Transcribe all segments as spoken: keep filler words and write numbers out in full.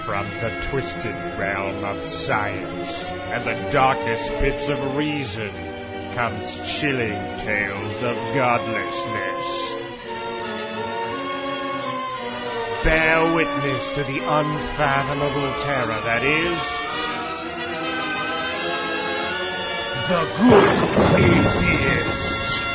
From the twisted realm of science and the darkest pits of reason comes chilling tales of godlessness. Bear witness to the unfathomable terror that is The Good Atheist.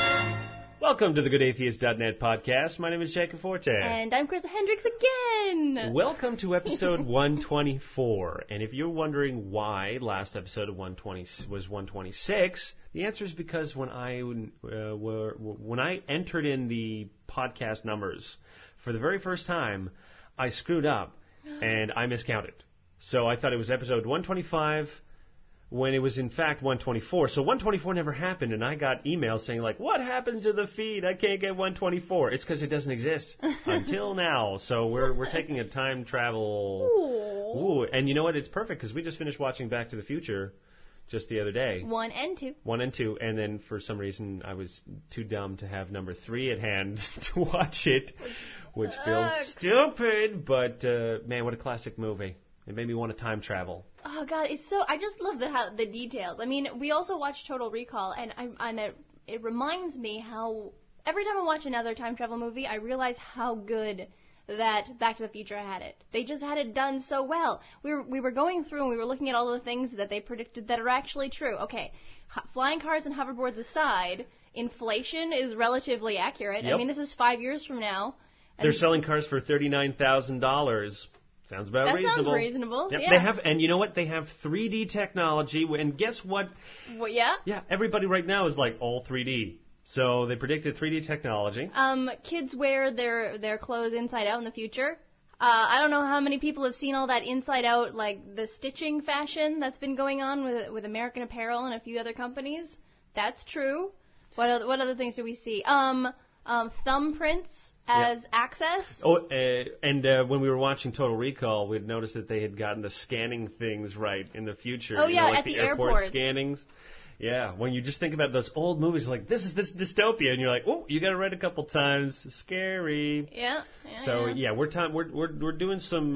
Welcome to the good atheist dot net podcast. My name is Jacob Forte. And I'm Chris Hendricks again. Welcome to episode one twenty-four. And if you're wondering why last episode of one twenty was one twenty-six, the answer is because when I uh, were, when I entered in the podcast numbers for the very first time, I screwed up and I miscounted. So I thought it was episode one twenty-five. When it was in fact one twenty-four. So one twenty-four never happened, and I got emails saying, like, what happened to the feed? I can't get one twenty-four. It's because it doesn't exist until now. So we're we're taking a time travel. Ooh. Ooh, and you know what? It's perfect because we just finished watching Back to the Future just the other day. One and two. One and two, and then for some reason I was too dumb to have number three at hand to watch it, which feels stupid, but uh, man, what a classic movie. It made me want to time travel. Oh God, it's so. I just love the how, the details. I mean, we also watched Total Recall, and I and it, it reminds me how every time I watch another time travel movie, I realize how good that Back to the Future had it. They just had it done so well. We were we were going through and we were looking at all the things that they predicted that are actually true. Okay, h- flying cars and hoverboards aside, inflation is relatively accurate. Yep. I mean, this is five years from now. They're selling cars for thirty-nine thousand dollars. Sounds about that reasonable. That sounds reasonable. Yep, Yeah. They have, and you know what? They have three D technology, and guess what? Well, yeah. Yeah, everybody right now is like all three D. So they predicted three D technology. Um, kids wear their their clothes inside out in the future. Uh, I don't know how many people have seen all that inside out, like the stitching fashion that's been going on with with American Apparel and a few other companies. That's true. What other, what other things do we see? Um, um, thumbprints as Yep. access. Oh, uh, and uh, when we were watching Total Recall, we'd noticed that they had gotten the scanning things right in the future. Oh, you yeah, know, like at the, the airport airports. scannings. Yeah, when you just think about those old movies, like this is this dystopia, and you're like, oh, you got to read a couple times, scary. Yeah. yeah So yeah. yeah, we're time we're we're we're doing some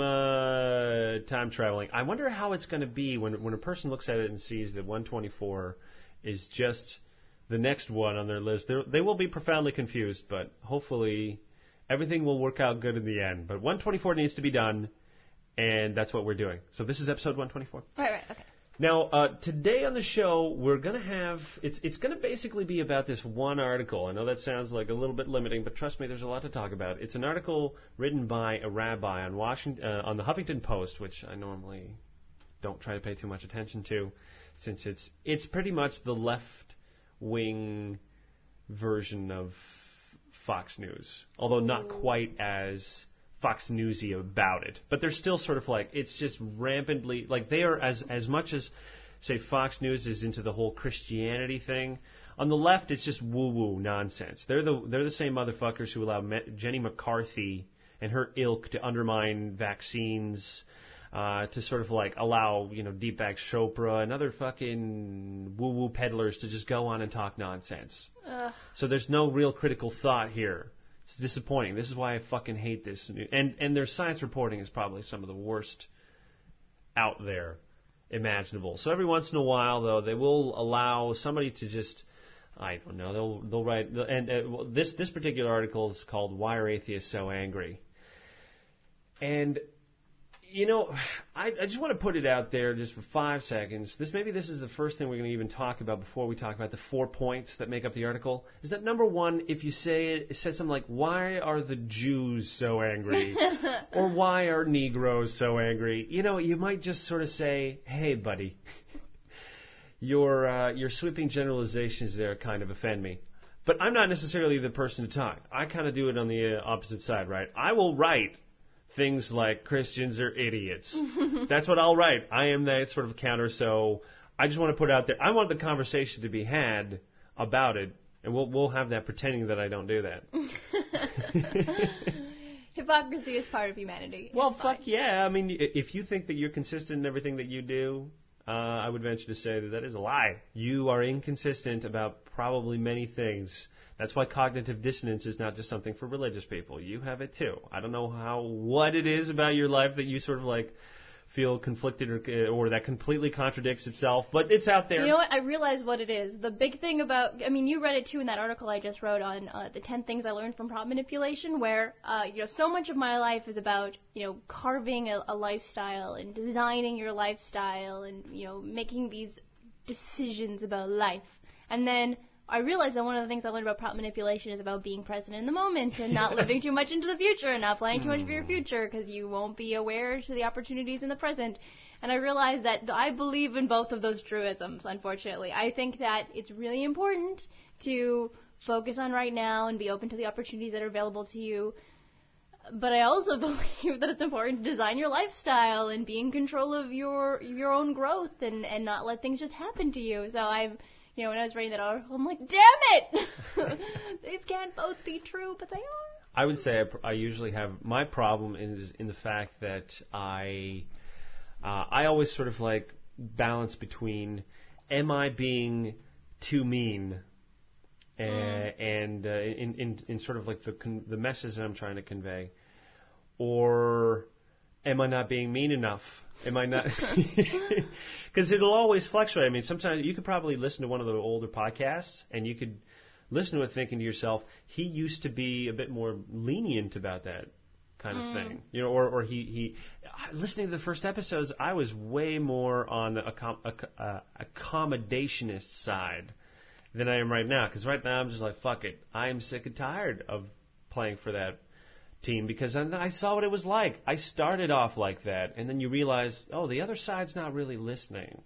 uh, time traveling. I wonder how it's going to be when when a person looks at it and sees that one twenty-four is just the next one on their list. They're, they will be profoundly confused, but hopefully everything will work out good in the end. But one twenty-four needs to be done, and that's what we're doing. So this is episode one twenty-four. Right. Right. Okay. Now, uh, today on the show, we're going to have, it's it's going to basically be about this one article. I know that sounds like a little bit limiting, but trust me, there's a lot to talk about. It's an article written by a rabbi on Washington, uh, on the Huffington Post, which I normally don't try to pay too much attention to, since it's it's pretty much the left-wing version of Fox News, although not quite as Fox Newsy about it, but they're still sort of like, it's just rampantly, like they are as as much as, say, Fox News is into the whole Christianity thing. On the left, it's just woo-woo nonsense. They're the they're the same motherfuckers who allow Me- Jenny McCarthy and her ilk to undermine vaccines, uh, to sort of like allow, you know, Deepak Chopra and other fucking woo-woo peddlers to just go on and talk nonsense. Ugh. So there's no real critical thought here. It's disappointing. This is why I fucking hate this. And and their science reporting is probably some of the worst out there imaginable. So every once in a while, though, they will allow somebody to just, I don't know, they'll they'll write. And uh, this this particular article is called "Why Are Atheists So Angry?" And you know, I, I just want to put it out there just for five seconds. This maybe this is the first thing we're going to even talk about before we talk about the four points that make up the article. Is that number one? If you say it, it says something like, "Why are the Jews so angry?" or "Why are Negroes so angry?" You know, you might just sort of say, "Hey, buddy, your uh, your sweeping generalizations there kind of offend me." But I'm not necessarily the person to talk. I kind of do it on the uh, opposite side, right? I will write things like Christians are idiots. That's what I'll write. I am that sort of counter, so I just want to put out there, I want the conversation to be had about it, and we'll we'll have that pretending that I don't do that. Hypocrisy is part of humanity. Well, It's fuck fine. yeah. I mean, if you think that you're consistent in everything that you do, uh, I would venture to say that that is a lie. You are inconsistent about probably many things. That's why cognitive dissonance is not just something for religious people. You have it too. I don't know how what it is about your life that you sort of like feel conflicted or, or that completely contradicts itself, but it's out there. You know what? I realize what it is. The big thing about, I mean, you read it too in that article I just wrote on uh, the ten things I learned from prop manipulation, where, uh, you know, so much of my life is about, you know, carving a, a lifestyle and designing your lifestyle and, you know, making these decisions about life. And then I realized that one of the things I learned about prop manipulation is about being present in the moment and not living too much into the future and not planning too much for your future because you won't be aware to the opportunities in the present. And I realized that I believe in both of those truisms, unfortunately. I think that it's really important to focus on right now and be open to the opportunities that are available to you. But I also believe that it's important to design your lifestyle and be in control of your your own growth and, and not let things just happen to you. So I've You know, when I was reading that article, I'm like, damn it! These can't both be true, but they are. I would say I, I usually have, my problem is in the fact that I, uh, I always sort of like balance between, am I being too mean, uh, mm. and uh, in, in in sort of like the con- the message that I'm trying to convey, or am I not being mean enough? Am I not? Because it'll always fluctuate. I mean, sometimes you could probably listen to one of the older podcasts, and you could listen to it thinking to yourself, he used to be a bit more lenient about that kind of mm. thing. You know, or, or he, he, listening to the first episodes, I was way more on the accom- uh, accommodationist side than I am right now. Because right now I'm just like, fuck it. I am sick and tired of playing for that team because I saw what it was like. I started off like that, and then you realize, oh, the other side's not really listening.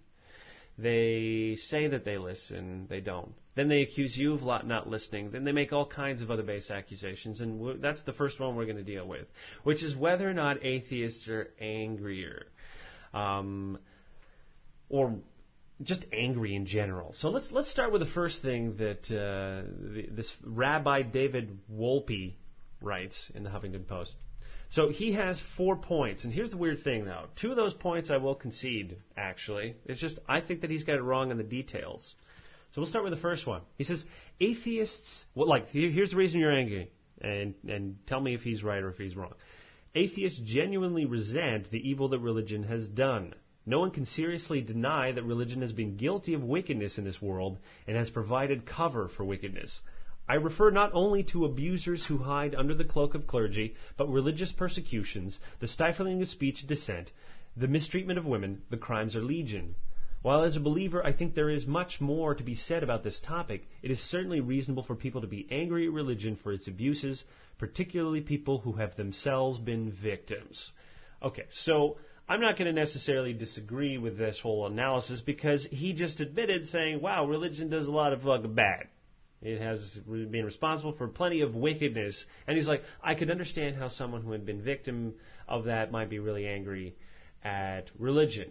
They say that they listen, they don't. Then they accuse you of not listening. Then they make all kinds of other base accusations, and that's the first one we're going to deal with, which is whether or not atheists are angrier, um, or just angry in general. So let's let's start with the first thing that uh, the, this Rabbi David Wolpe writes in the Huffington Post. So he has four points, and here's the weird thing, though. Two of those points I will concede, actually. It's just I think that he's got it wrong in the details. So we'll start with the first one. He says, atheists, well, like, here's the reason you're angry, and, and tell me if he's right or if he's wrong. Atheists genuinely resent the evil that religion has done. No one can seriously deny that religion has been guilty of wickedness in this world and has provided cover for wickedness. I refer not only to abusers who hide under the cloak of clergy, but religious persecutions, the stifling of speech and dissent, the mistreatment of women, the crimes are legion. While as a believer I think there is much more to be said about this topic, it is certainly reasonable for people to be angry at religion for its abuses, particularly people who have themselves been victims. Okay, so I'm not going to necessarily disagree with this whole analysis because he just admitted saying, wow, religion does a lot of fucking bad. It has been responsible for plenty of wickedness. And he's like, I could understand how someone who had been victim of that might be really angry at religion.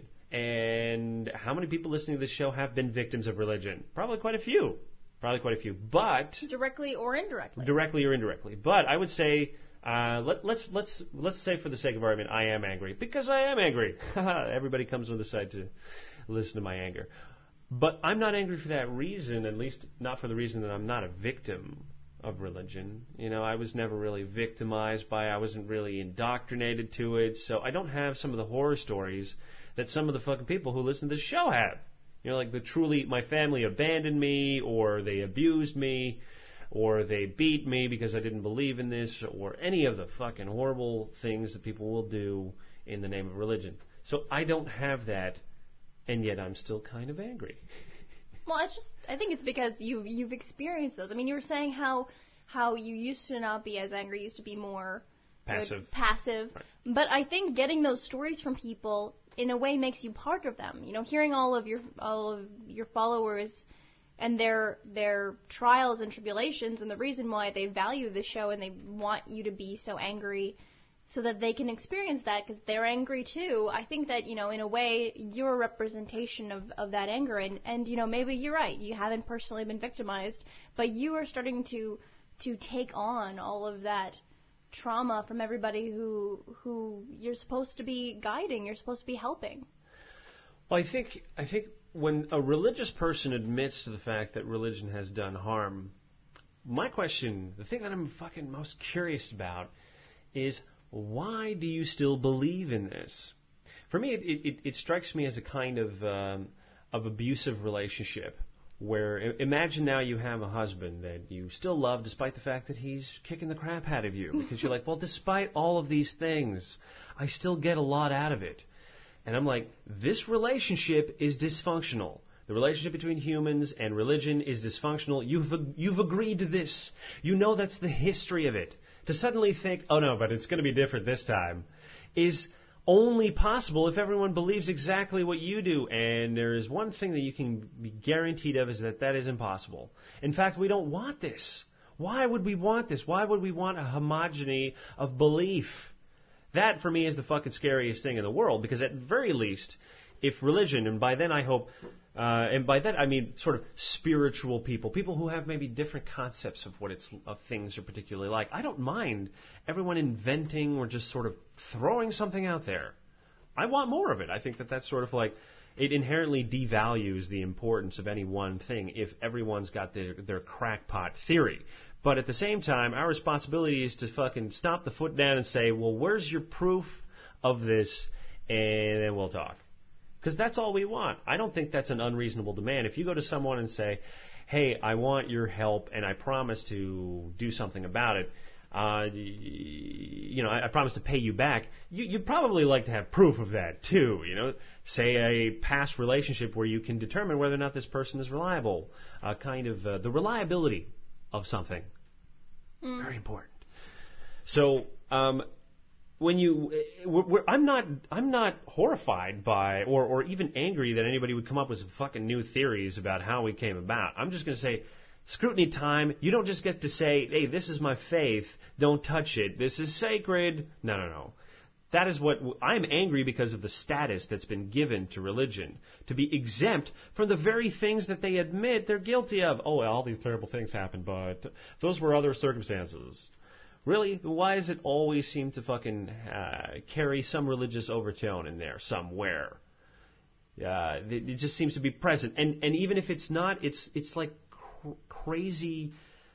And how many people listening to this show have been victims of religion? Probably quite a few. Probably quite a few. But directly or indirectly. Directly or indirectly. But I would say, uh, let, let's let's let's say for the sake of argument, I am angry because I am angry. Everybody comes on the side to listen to my anger. But I'm not angry for that reason, at least not for the reason that I'm not a victim of religion. You know, I was never really victimized by it. I wasn't really indoctrinated to it. So I don't have some of the horror stories that some of the fucking people who listen to this show have. You know, like the truly, my family abandoned me, or they abused me, or they beat me because I didn't believe in this, or any of the fucking horrible things that people will do in the name of religion. So I don't have that. And yet I'm still kind of angry. Well, it's just, I think it's because you, you've experienced those. I mean, you were saying how how you used to not be as angry, you used to be more passive. You know, passive. Right. But I think getting those stories from people, in a way, makes you part of them. You know, hearing all of your all of your followers and their their trials and tribulations and the reason why they value the show and they want you to be so angry so that they can experience that because they're angry too. I think that, you know, in a way, you're a representation of, of that anger. And, and, you know, maybe you're right. You haven't personally been victimized, but you are starting to to take on all of that trauma from everybody who who you're supposed to be guiding, you're supposed to be helping. Well, I think I think when a religious person admits to the fact that religion has done harm, my question, the thing that I'm fucking most curious about is, why do you still believe in this? For me, it, it, it strikes me as a kind of um, of abusive relationship where imagine now you have a husband that you still love despite the fact that he's kicking the crap out of you because you're like, well, despite all of these things, I still get a lot out of it. And I'm like, this relationship is dysfunctional. The relationship between humans and religion is dysfunctional. You've you've agreed to this. You know that's the history of it. To suddenly think, oh no, but it's going to be different this time, is only possible if everyone believes exactly what you do. And there is one thing that you can be guaranteed of is that that is impossible. In fact, we don't want this. Why would we want this? Why would we want a homogeny of belief? That, for me, is the fucking scariest thing in the world, because at very least, if religion, and by then I hope, uh, and by that I mean sort of spiritual people, people who have maybe different concepts of what it's of things are particularly like. I don't mind everyone inventing or just sort of throwing something out there. I want more of it. I think that that's sort of like, it inherently devalues the importance of any one thing if everyone's got their, their crackpot theory. But at the same time, our responsibility is to fucking stomp the foot down and say, well, where's your proof of this? And then we'll talk. Because that's all we want. I don't think that's an unreasonable demand. If you go to someone and say, hey, I want your help and I promise to do something about it, uh, you know, I, I promise to pay you back, you, you'd probably like to have proof of that too, you know. Say a past relationship where you can determine whether or not this person is reliable, uh, kind of uh, the reliability of something. Mm. Very important. So, um, when you, we're, we're, I'm not, I'm not horrified by, or, or even angry that anybody would come up with some fucking new theories about how we came about. I'm just going to say, scrutiny time. You don't just get to say, hey, this is my faith. Don't touch it. This is sacred. No, no, no. That is what I'm angry because of the status that's been given to religion, to be exempt from the very things that they admit they're guilty of. Oh, well, all these terrible things happened, but those were other circumstances. Really? Why does it always seem to fucking uh, carry some religious overtone in there somewhere? Uh, it just seems to be present, and and even if it's not, it's it's like cr- crazy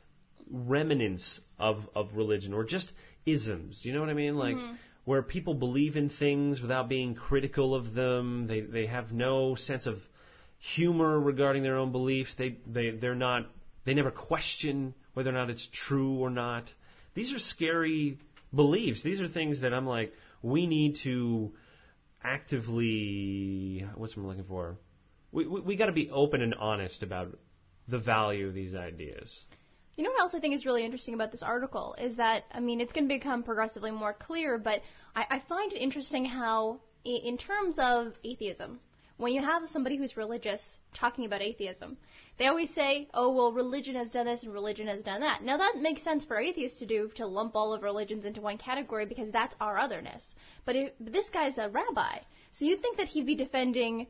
remnants of of religion or just isms. Do you know what I mean? Like. Mm-hmm. Where people believe in things without being critical of them. They they have no sense of humor regarding their own beliefs. They they they're not. They never question whether or not it's true or not. These are scary beliefs. These are things that I'm like, we need to actively. What's I'm looking for? We we, we got to be open and honest about the value of these ideas. You know what else I think is really interesting about this article is that, I mean, it's going to become progressively more clear, but I, I find it interesting how, in terms of atheism, when you have somebody who's religious talking about atheism, they always say, oh, well, religion has done this and religion has done that. Now, that makes sense for atheists to do, to lump all of religions into one category because that's our otherness. But, if, but this guy's a rabbi, so you'd think that he'd be defending,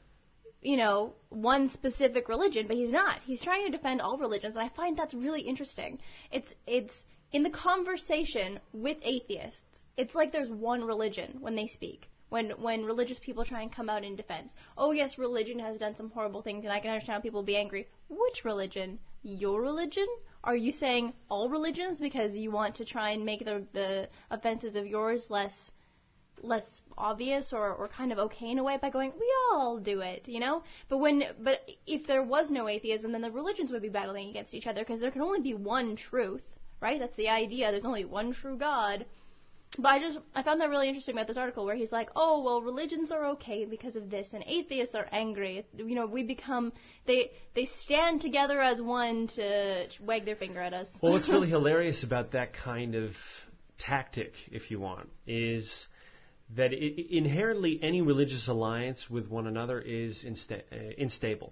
you know, one specific religion, but he's not. He's trying to defend all religions, and I find that's really interesting. It's it's in the conversation with atheists, it's like there's one religion when they speak. When when religious people try and come out in defense. Oh, yes, religion has done some horrible things, and I can understand how people be angry. Which religion? Your religion? Are you saying all religions because you want to try and make the the offenses of yours less less obvious or, or kind of okay in a way by going, we all do it, you know? But when, but if there was no atheism, then the religions would be battling against each other because there can only be one truth, right? That's the idea. There's only one true God. But I just, I found that really interesting about this article where he's like, oh, well, religions are okay because of this and atheists are angry. You know, we become, they, they stand together as one to wag their finger at us. Well, what's really hilarious about that kind of tactic, if you want, is that it, inherently any religious alliance with one another is insta- uh, unstable.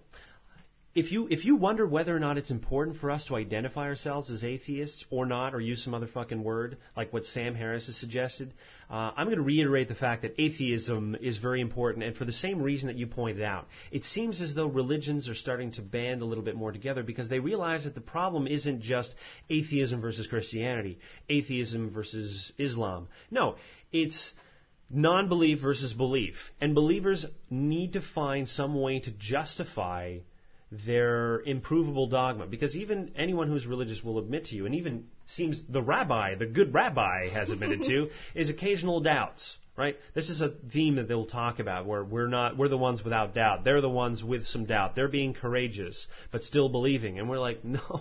If you if you wonder whether or not it's important for us to identify ourselves as atheists or not, or use some other fucking word like what Sam Harris has suggested, uh, I'm going to reiterate the fact that atheism is very important, and for the same reason that you pointed out. It seems as though religions are starting to band a little bit more together because they realize that the problem isn't just atheism versus Christianity, atheism versus Islam. No, it's non-belief versus belief. And believers need to find some way to justify their improvable dogma. Because even anyone who's religious will admit to you, and even seems the rabbi, the good rabbi has admitted to, is occasional doubts right? This is a theme that they'll talk about where we're not, we're the ones without doubt. They're the ones with some doubt. They're being courageous, but still believing. And we're like, no,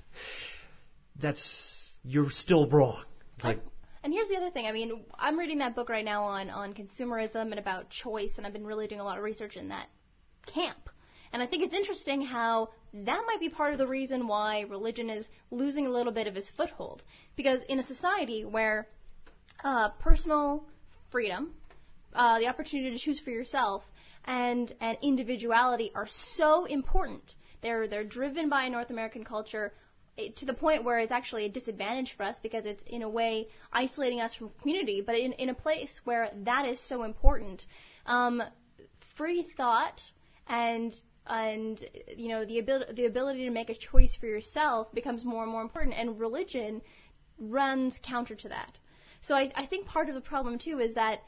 that's, you're still wrong. Like, and here's the other thing. I mean, I'm reading that book right now on, on consumerism and about choice, and I've been really doing a lot of research in that camp. And I think it's interesting how that might be part of the reason why religion is losing a little bit of its foothold. Because in a society where uh, personal freedom, uh, the opportunity to choose for yourself, and, and individuality are so important, they're, they're driven by North American culture to the point where it's actually a disadvantage for us because it's, in a way, isolating us from community. But in, in a place where that is so important, um, free thought and and you know the ability the ability to make a choice for yourself becomes more and more important, and religion runs counter to that. So I, I think part of the problem too is that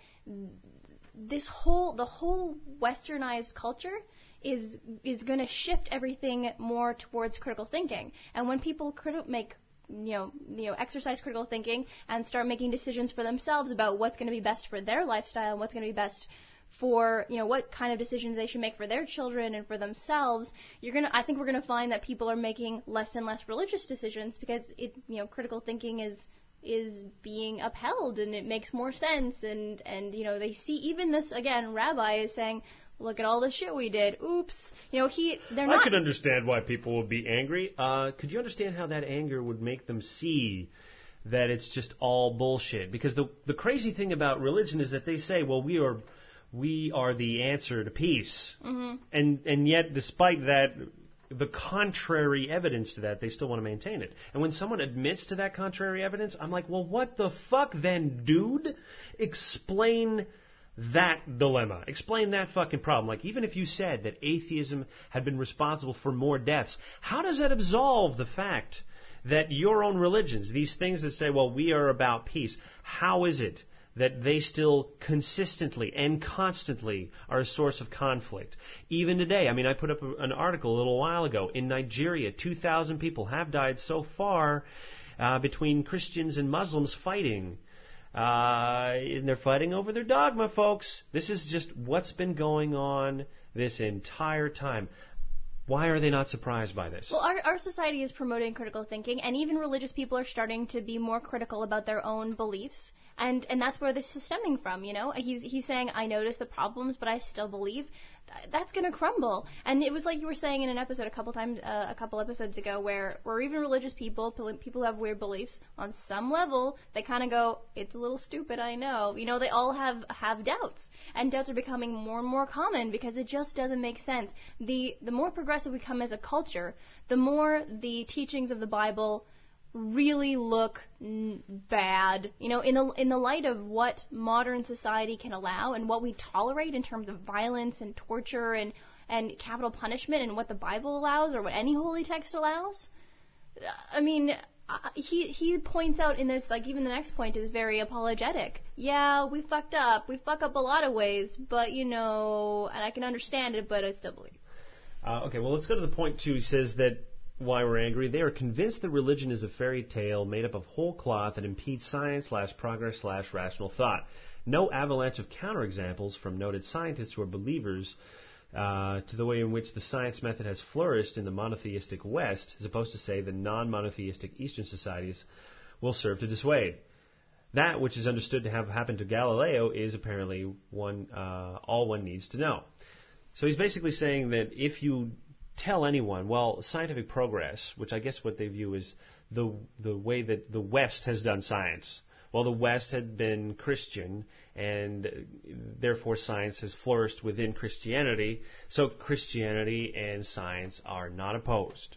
this whole the whole westernized culture is is going to shift everything more towards critical thinking. And when people criti- make you know you know exercise critical thinking and start making decisions for themselves about what's going to be best for their lifestyle and what's going to be best for you know what kind of decisions they should make for their children and for themselves, you're gonna I think we're gonna find that people are making less and less religious decisions because it you know critical thinking is is being upheld and it makes more sense, and and you know they see even this again rabbi is saying, look at all the shit we did. Oops. You know, he, they're not... I could understand why people would be angry. Uh, could you understand how that anger would make them see that it's just all bullshit? Because the the crazy thing about religion is that they say, well, we are we are the answer to peace. Mm-hmm. And and yet, despite that, the contrary evidence to that, they still want to maintain it. And when someone admits to that contrary evidence, I'm like, well, what the fuck then, dude? Explain that dilemma. Explain that fucking problem. Like, even if you said that atheism had been responsible for more deaths, how does that absolve the fact that your own religions, these things that say, well, we are about peace, how is it that they still consistently and constantly are a source of conflict? Even today, I mean, I put up an article a little while ago. In Nigeria, two thousand people have died so far uh, between Christians and Muslims fighting. Uh, and they're fighting over their dogma, folks. This is just what's been going on this entire time. Why are they not surprised by this? Well, our, our society is promoting critical thinking, and even religious people are starting to be more critical about their own beliefs. And and that's where this is stemming from, you know. He's he's saying, I notice the problems, but I still believe. That's going to crumble. And it was like you were saying in an episode a couple times, uh, a couple episodes ago, where, where even religious people, people who have weird beliefs, on some level, they kind of go, it's a little stupid, I know. You know, they all have, have doubts. And doubts are becoming more and more common because it just doesn't make sense. The, the more progressive we come as a culture, the more the teachings of the Bible really look n- bad, you know, in the in the light of what modern society can allow and what we tolerate in terms of violence and torture and and capital punishment, and what the Bible allows or what any holy text allows. I mean, uh, he he points out in this, like, even the next point is very apologetic. Yeah, we fucked up. We fuck up a lot of ways, but you know, and I can understand it, but I still believe. Uh, okay, well, let's go to the point two. He says that why we're angry. They are convinced that religion is a fairy tale made up of whole cloth that impedes science slash progress slash rational thought. No avalanche of counterexamples from noted scientists who are believers uh, to the way in which the science method has flourished in the monotheistic West, as opposed to, say, the non-monotheistic Eastern societies, will serve to dissuade. That which is understood to have happened to Galileo is apparently one uh, all one needs to know. So he's basically saying that if you tell anyone, well, scientific progress, which I guess what they view is the the way that the West has done science. Well, the West had been Christian, and therefore science has flourished within Christianity, so Christianity and science are not opposed.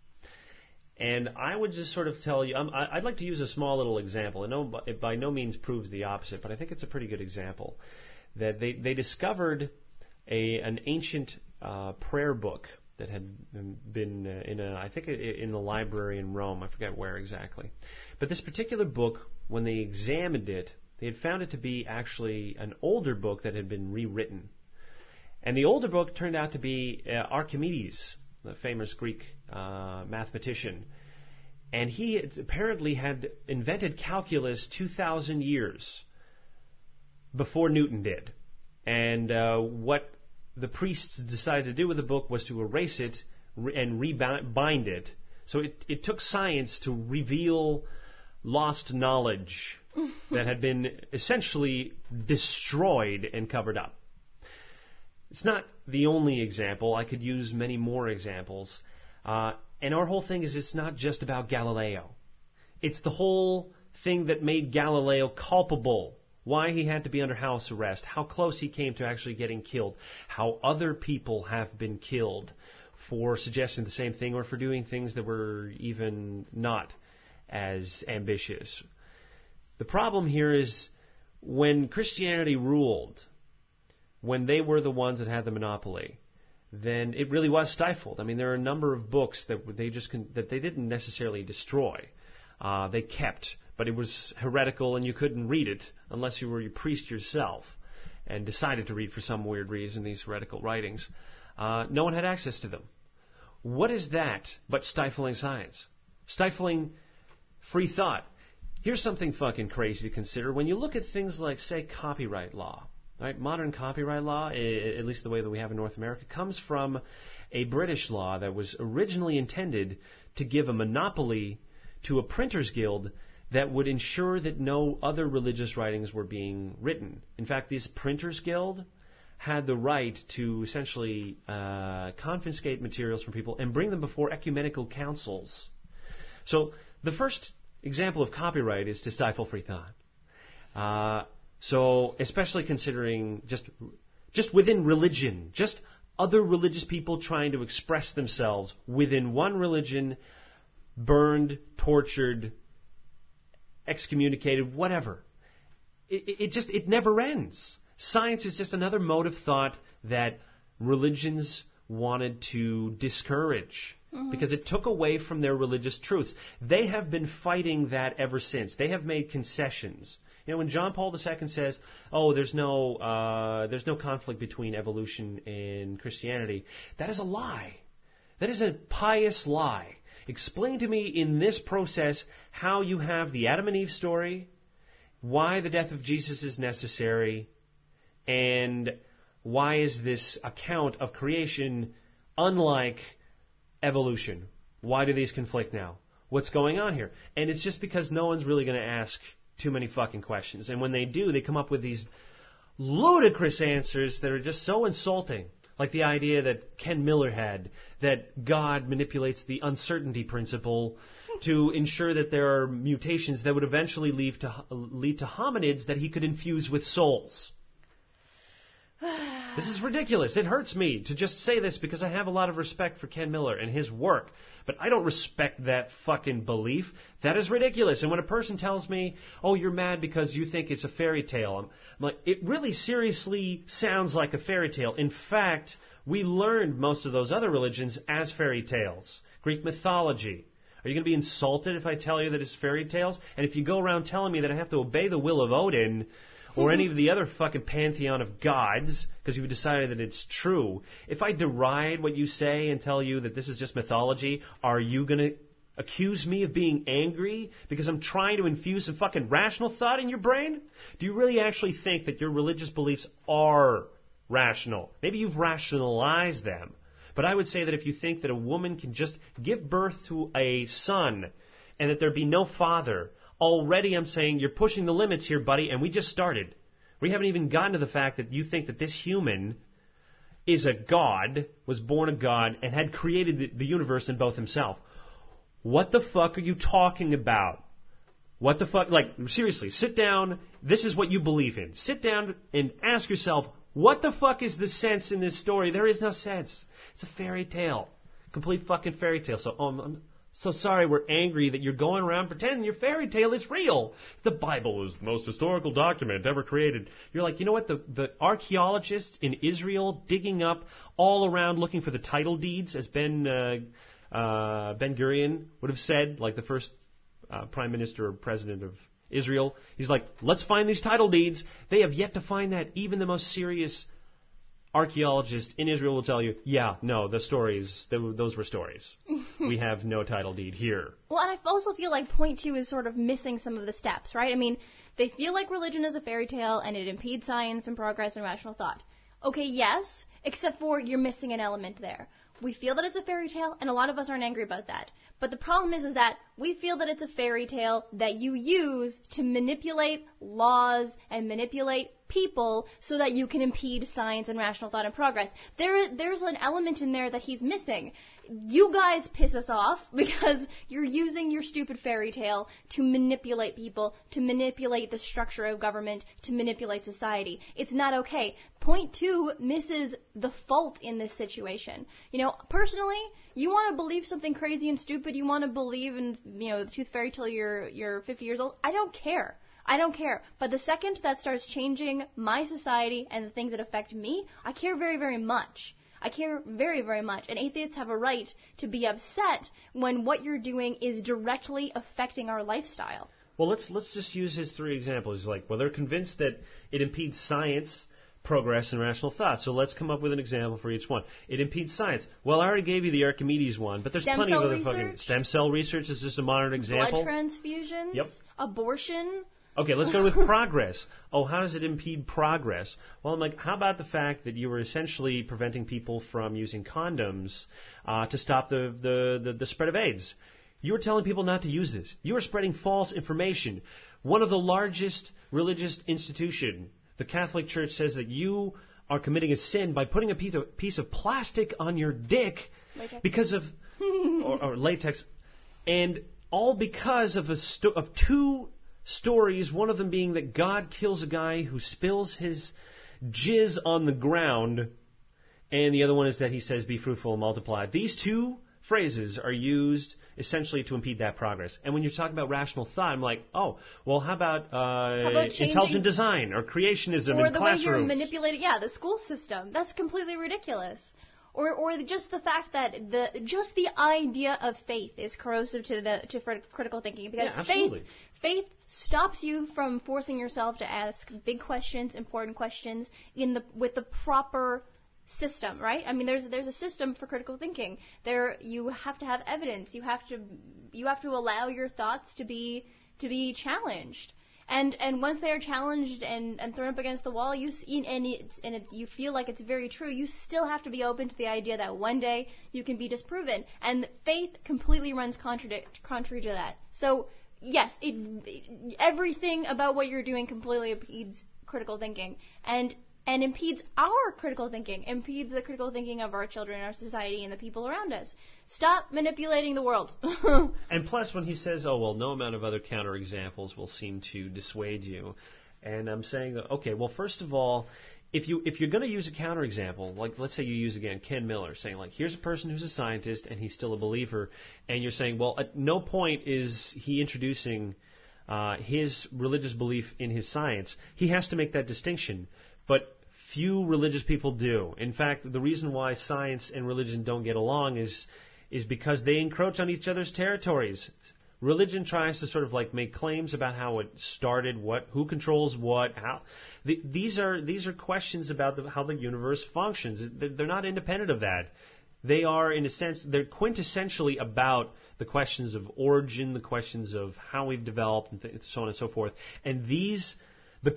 And I would just sort of tell you, um, I'd like to use a small little example. I know it by no means proves the opposite, but I think it's a pretty good example. That they, they discovered a an ancient uh, prayer book that had been uh, in a, I think in the library in Rome. I forget where exactly. But this particular book, when they examined it, they had found it to be actually an older book that had been rewritten. And the older book turned out to be uh, Archimedes, the famous Greek uh, mathematician. And he apparently had invented calculus two thousand years before Newton did. And uh, what the priests decided to do with the book was to erase it re- and rebind it. So it, it took science to reveal lost knowledge that had been essentially destroyed and covered up. It's not the only example. I could use many more examples. Uh, and our whole thing is it's not just about Galileo. It's the whole thing that made Galileo culpable. Why he had to be under house arrest, how close he came to actually getting killed, how other people have been killed for suggesting the same thing or for doing things that were even not as ambitious. The problem here is when Christianity ruled, when they were the ones that had the monopoly, then it really was stifled. I mean, there are a number of books that they just con- that they didn't necessarily destroy. Uh, they kept, but it was heretical and you couldn't read it unless you were a priest yourself and decided to read for some weird reason these heretical writings. Uh, no one had access to them. What is that but stifling science? Stifling free thought. Here's something fucking crazy to consider. When you look at things like, say, copyright law, right? Modern copyright law, at least the way that we have in North America, comes from a British law that was originally intended to give a monopoly to a printers guild that would ensure that no other religious writings were being written. In fact, this printers guild had the right to essentially uh, confiscate materials from people and bring them before ecumenical councils. So the first example of copyright is to stifle free thought. Uh, so especially considering just just within religion, just other religious people trying to express themselves within one religion, burned, tortured, excommunicated, whatever. It, it, it just, it never ends. Science is just another mode of thought that religions wanted to discourage mm-hmm. because it took away from their religious truths. They have been fighting that ever since. They have made concessions. You know, when John Paul the Second says, "Oh, there's no, uh, there's no conflict between evolution and Christianity," that is a lie. That is a pious lie. Explain to me in this process how you have the Adam and Eve story, why the death of Jesus is necessary, and why is this account of creation unlike evolution? Why do these conflict now? What's going on here? And it's just because no one's really going to ask too many fucking questions. And when they do, they come up with these ludicrous answers that are just so insulting. Like the idea that Ken Miller had, that God manipulates the uncertainty principle to ensure that there are mutations that would eventually lead to, lead to hominids that he could infuse with souls. This is ridiculous. It hurts me to just say this because I have a lot of respect for Ken Miller and his work. But I don't respect that fucking belief. That is ridiculous. And when a person tells me, "Oh, you're mad because you think it's a fairy tale," I'm like, it really seriously sounds like a fairy tale. In fact, we learned most of those other religions as fairy tales. Greek mythology. Are you going to be insulted if I tell you that it's fairy tales? And if you go around telling me that I have to obey the will of Odin or any of the other fucking pantheon of gods, because you've decided that it's true, if I deride what you say and tell you that this is just mythology, are you going to accuse me of being angry because I'm trying to infuse some fucking rational thought in your brain? Do you really actually think that your religious beliefs are rational? Maybe you've rationalized them. But I would say that if you think that a woman can just give birth to a son and that there be no father, already I'm saying you're pushing the limits here, buddy, and we just started. We haven't even gotten to the fact that you think that this human is a god, was born a god, and had created the, the universe in both himself. What the fuck are you talking about? What the fuck? Like, seriously, sit down. This is what you believe in. Sit down and ask yourself, what the fuck is the sense in this story? There is no sense. It's a fairy tale. Complete fucking fairy tale. So, um, I'm so sorry we're angry that you're going around pretending your fairy tale is real. The Bible is the most historical document ever created. You're like, you know what? The, the archaeologists in Israel digging up all around looking for the title deeds, as Ben, uh, uh, Ben Gurion would have said, like the first uh, prime minister or president of Israel. He's like, let's find these title deeds. They have yet to find that. Even the most serious archaeologist in Israel will tell you, yeah, no, the stories, those were stories. We have no title deed here. Well, and I also feel like point two is sort of missing some of the steps, right? I mean, they feel like religion is a fairy tale and it impedes science and progress and rational thought. Okay, yes, except for you're missing an element there. We feel that it's a fairy tale, and a lot of us aren't angry about that. But the problem is, is that we feel that it's a fairy tale that you use to manipulate laws and manipulate people so that you can impede science and rational thought and progress. There, there's an element in there that he's missing. You guys piss us off because you're using your stupid fairy tale to manipulate people, to manipulate the structure of government, to manipulate society. It's not okay. Point two misses the fault in this situation. You know, personally, you want to believe something crazy and stupid, you want to believe in, you know, the tooth fairy till you're, you're fifty years old, I don't care. I don't care. But the second that starts changing my society and the things that affect me, I care very, very much. I care very, very much. And atheists have a right to be upset when what you're doing is directly affecting our lifestyle. Well, let's let's just use his three examples. He's like, well, they're convinced that it impedes science, progress, and rational thought. So let's come up with an example for each one. It impedes science. Well, I already gave you the Archimedes one, but there's Stem plenty of cell other research? fucking... Stem cell research is just a modern example. Blood transfusions? Yep. Abortion? Okay, let's go with progress. Oh, how does it impede progress? Well, I'm like, how about the fact that you were essentially preventing people from using condoms uh, to stop the, the, the, the spread of AIDS? You were telling people not to use this. You were spreading false information. One of the largest religious institutions, the Catholic Church, says that you are committing a sin by putting a piece of, piece of plastic on your dick Latex. because of, or, or latex, and all because of a sto- of two stories, one of them being that God kills a guy who spills his jizz on the ground, and the other one is that he says, be fruitful and multiply. These two phrases are used essentially to impede that progress. And when you're talking about rational thought, I'm like, oh, well, how about, uh, how about changing, intelligent design or creationism or in the classrooms? way you're manipulating, yeah, the school system. That's completely ridiculous. Or, or just the fact that the just the idea of faith is corrosive to the to critical thinking, because Yeah, faith absolutely. faith stops you from forcing yourself to ask big questions, important questions in the with the proper system, right? I mean, there's there's a system for critical thinking. There, you have to have evidence. You have to you have to allow your thoughts to be to be challenged. And and once they are challenged and, and thrown up against the wall, you see, and it's, and it's, you feel like it's very true, you still have to be open to the idea that one day you can be disproven. And faith completely runs contradict, contrary to that. So yes, it, it, everything about what you're doing completely impedes critical thinking, and and impedes our critical thinking, impedes the critical thinking of our children, our society, and the people around us. Stop manipulating the world. And plus, when he says, oh, well, no amount of other counterexamples will seem to dissuade you, and I'm saying, okay, well, first of all, if, you, if you're going to use a counterexample, like let's say you use, again, Ken Miller, saying, like, here's a person who's a scientist and he's still a believer, and you're saying, well, at no point is he introducing uh, his religious belief in his science. He has to make that distinction. But few religious people do. In fact, the reason why science and religion don't get along is is because they encroach on each other's territories. Religion tries to sort of like make claims about how it started, what, who controls what, how. The, these are these are questions about the, how the universe functions. They're not independent of that. They are, in a sense, they're quintessentially about the questions of origin, the questions of how we've developed, and th- so on and so forth. And these, the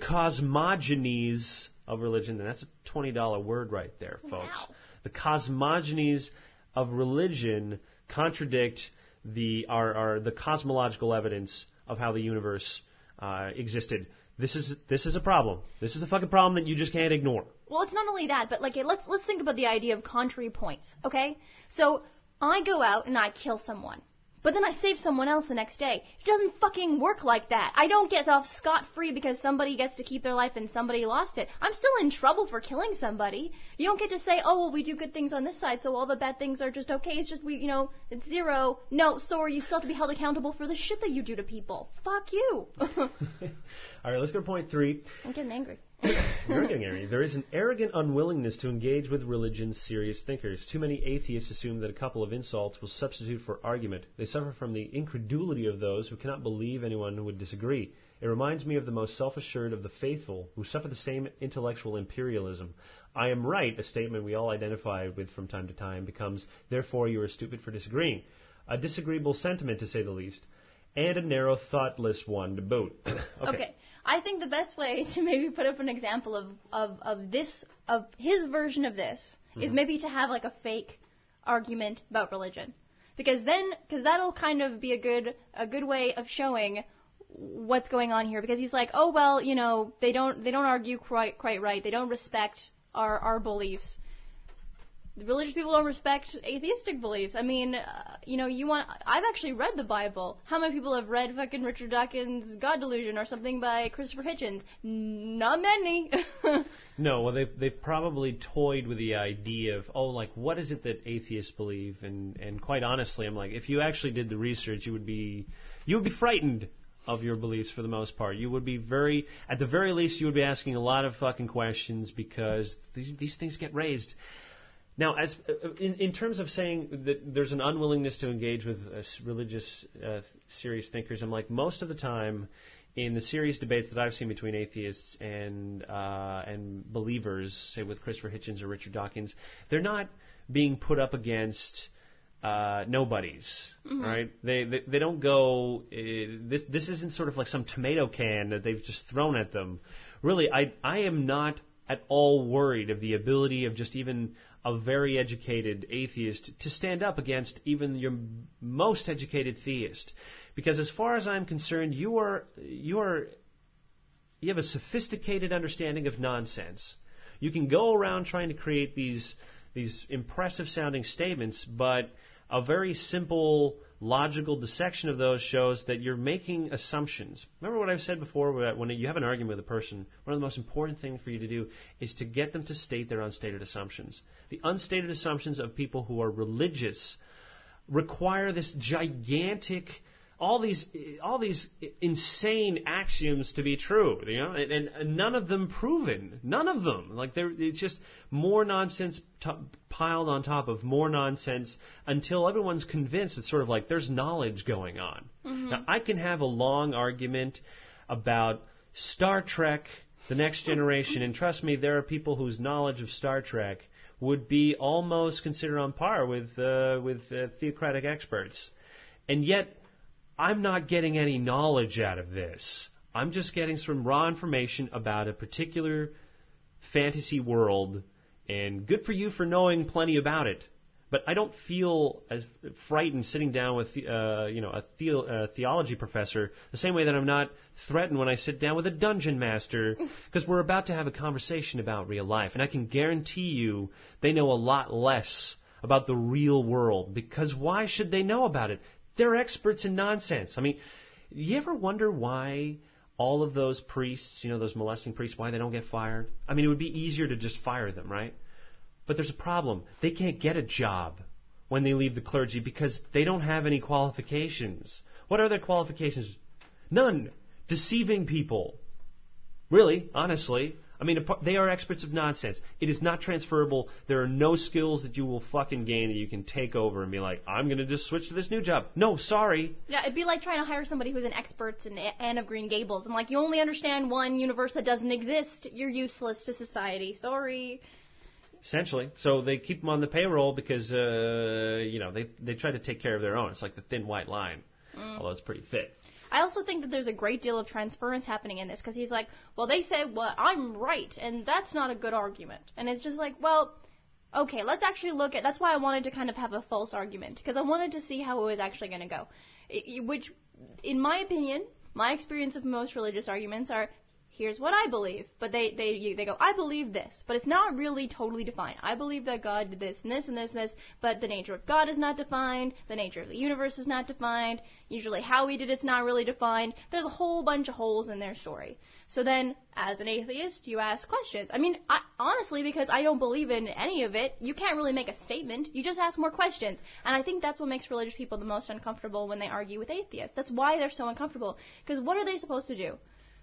cosmogonies of religion, and that's a twenty dollar word right there, folks. Wow. The cosmogonies of religion contradict the our, our the cosmological evidence of how the universe uh, existed. This is this is a problem. This is a fucking problem that you just can't ignore. Well, it's not only that, but like let's let's think about the idea of contrary points, okay? So I go out and I kill someone, but then I save someone else the next day. It doesn't fucking work like that. I don't get off scot-free because somebody gets to keep their life and somebody lost it. I'm still in trouble for killing somebody. You don't get to say, oh, well, we do good things on this side, so all the bad things are just okay. It's just, we, you know, it's zero. No, sorry, you still have to be held accountable for the shit that you do to people. Fuck you. All right, let's go to point three. I'm getting angry. You're getting angry. There is an arrogant unwillingness to engage with religion's serious thinkers. Too many atheists assume that a couple of insults will substitute for argument. They suffer from the incredulity of those who cannot believe anyone would disagree. It reminds me of the most self-assured of the faithful who suffer the same intellectual imperialism. I am right, a statement we all identify with from time to time, becomes, therefore you are stupid for disagreeing. A disagreeable sentiment, to say the least, and a narrow, thoughtless one to boot. okay. okay. I think the best way to maybe put up an example of, of, of this, of his version of this, mm-hmm. is maybe to have like a fake argument about religion. Because then, because that'll kind of be a good, a good way of showing what's going on here. Because he's like, oh well, you know, they don't, they don't argue quite, quite right. They don't respect our, our beliefs. The religious people don't respect atheistic beliefs. I mean, uh, you know, you want... I've actually read the Bible. How many people have read fucking Richard Dawkins' God Delusion or something by Christopher Hitchens? Not many. No, well, they've, they've probably toyed with the idea of, oh, like, what is it that atheists believe? And, and quite honestly, I'm like, if you actually did the research, you would be... You would be frightened of your beliefs for the most part. You would be very... At the very least, you would be asking a lot of fucking questions because these, these things get raised. Now, as in, in terms of saying that there's an unwillingness to engage with uh, religious, uh, serious thinkers, I'm like, most of the time in the serious debates that I've seen between atheists and uh, and believers, say with Christopher Hitchens or Richard Dawkins, they're not being put up against uh, nobodies, mm-hmm. right? They, they they don't go. Uh, this this isn't sort of like some tomato can that they've just thrown at them. Really, I I am not at all worried of the ability of just even a very educated atheist to stand up against even your most educated theist. Because as far as I'm concerned, you are you are you have a sophisticated understanding of nonsense. You can go around trying to create these these impressive sounding statements, but a very simple logical dissection of those shows that you're making assumptions. Remember what I've said before, that when you have an argument with a person, one of the most important things for you to do is to get them to state their unstated assumptions. The unstated assumptions of people who are religious require this gigantic, all these all these insane axioms to be true, you know, and, and none of them proven. None of them. Like they're it's just more nonsense t- piled on top of more nonsense until everyone's convinced it's sort of like there's knowledge going on. Mm-hmm. Now, I can have a long argument about Star Trek, The Next Generation, and trust me, there are people whose knowledge of Star Trek would be almost considered on par with uh, with uh, theocratic experts, and yet I'm not getting any knowledge out of this. I'm just getting some raw information about a particular fantasy world, and good for you for knowing plenty about it. But I don't feel as frightened sitting down with uh, you know a, the- a theology professor the same way that I'm not threatened when I sit down with a dungeon master, because we're about to have a conversation about real life, and I can guarantee you they know a lot less about the real world, because why should they know about it? They're experts in nonsense. I mean, you ever wonder why all of those priests, you know, those molesting priests, why they don't get fired? I mean, it would be easier to just fire them, right? But there's a problem. They can't get a job when they leave the clergy because they don't have any qualifications. What are their qualifications? None. Deceiving people. Really, honestly. I mean, they are experts of nonsense. It is not transferable. There are no skills that you will fucking gain that you can take over and be like, I'm going to just switch to this new job. No, sorry. Yeah, it'd be like trying to hire somebody who's an expert in Anne of Green Gables. I'm like, you only understand one universe that doesn't exist. You're useless to society. Sorry. Essentially. So they keep them on the payroll because, uh, you know, they they try to take care of their own. It's like the thin white line, mm. although it's pretty thick. I also think that there's a great deal of transference happening in this, because he's like, well, they say, well, I'm right, and that's not a good argument. And it's just like, well, okay, let's actually look at, that's why I wanted to kind of have a false argument, because I wanted to see how it was actually going to go. It, which, in my opinion, my experience of most religious arguments are, here's what I believe, but they, they, they go, I believe this, but it's not really totally defined. I believe that God did this and this and this and this, but the nature of God is not defined, the nature of the universe is not defined, usually how he did it's not really defined. There's a whole bunch of holes in their story. So then, as an atheist, you ask questions. I mean, I, honestly, because I don't believe in any of it, you can't really make a statement, you just ask more questions. And I think that's what makes religious people the most uncomfortable when they argue with atheists. That's why they're so uncomfortable, because what are they supposed to do?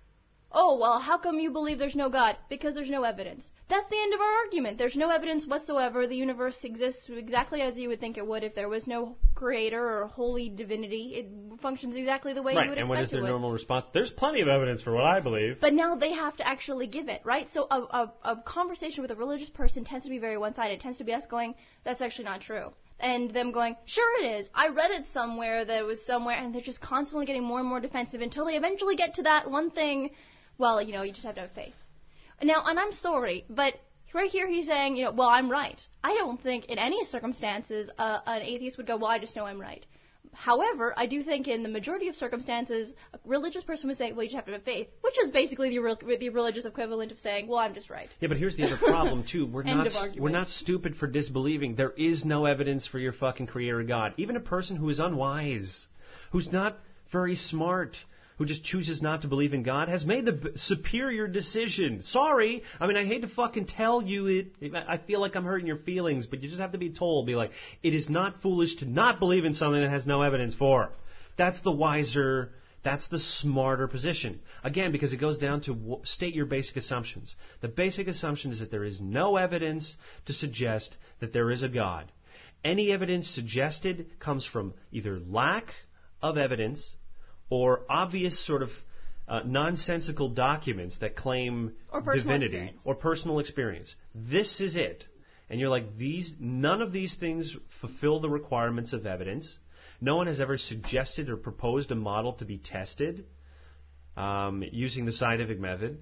oh, well, how come you believe there's no God? Because there's no evidence. That's the end of our argument. There's no evidence whatsoever. The universe exists exactly as you would think it would if there was no creator or holy divinity. It functions exactly the way right. you would and expect what is their it would. normal response? There's plenty of evidence for what I believe. But now they have to actually give it, right? So a, a, a conversation with a religious person tends to be very one-sided. It tends to be us going, that's actually not true. And them going, sure it is. I read it somewhere that it was somewhere, and they're just constantly getting more and more defensive until they eventually get to that one thing. Well, you know, you just have to have faith. Now, and I'm sorry, but right here he's saying, you know, well, I'm right. I don't think in any circumstances uh, an atheist would go, well, I just know I'm right. However, I do think in the majority of circumstances, a religious person would say, well, you just have to have faith, which is basically the, re- the religious equivalent of saying, well, I'm just right. Yeah, but here's the other problem, too. We're End not of argument. we're not stupid for disbelieving. There is no evidence for your fucking creator God. Even a person who is unwise, who's not very smart, who just chooses not to believe in God, has made the b- superior decision. Sorry. I mean, I hate to fucking tell you it. I feel like I'm hurting your feelings, but you just have to be told. Be like, it is not foolish to not believe in something that has no evidence for. That's the wiser, that's the smarter position. Again, because it goes down to w- state your basic assumptions. The basic assumption is that there is no evidence to suggest that there is a God. Any evidence suggested comes from either lack of evidence or obvious sort of uh, nonsensical documents that claim or personal divinity experience. or personal experience. This is it. And you're like, these, none of these things fulfill the requirements of evidence. No one has ever suggested or proposed a model to be tested um, using the scientific method.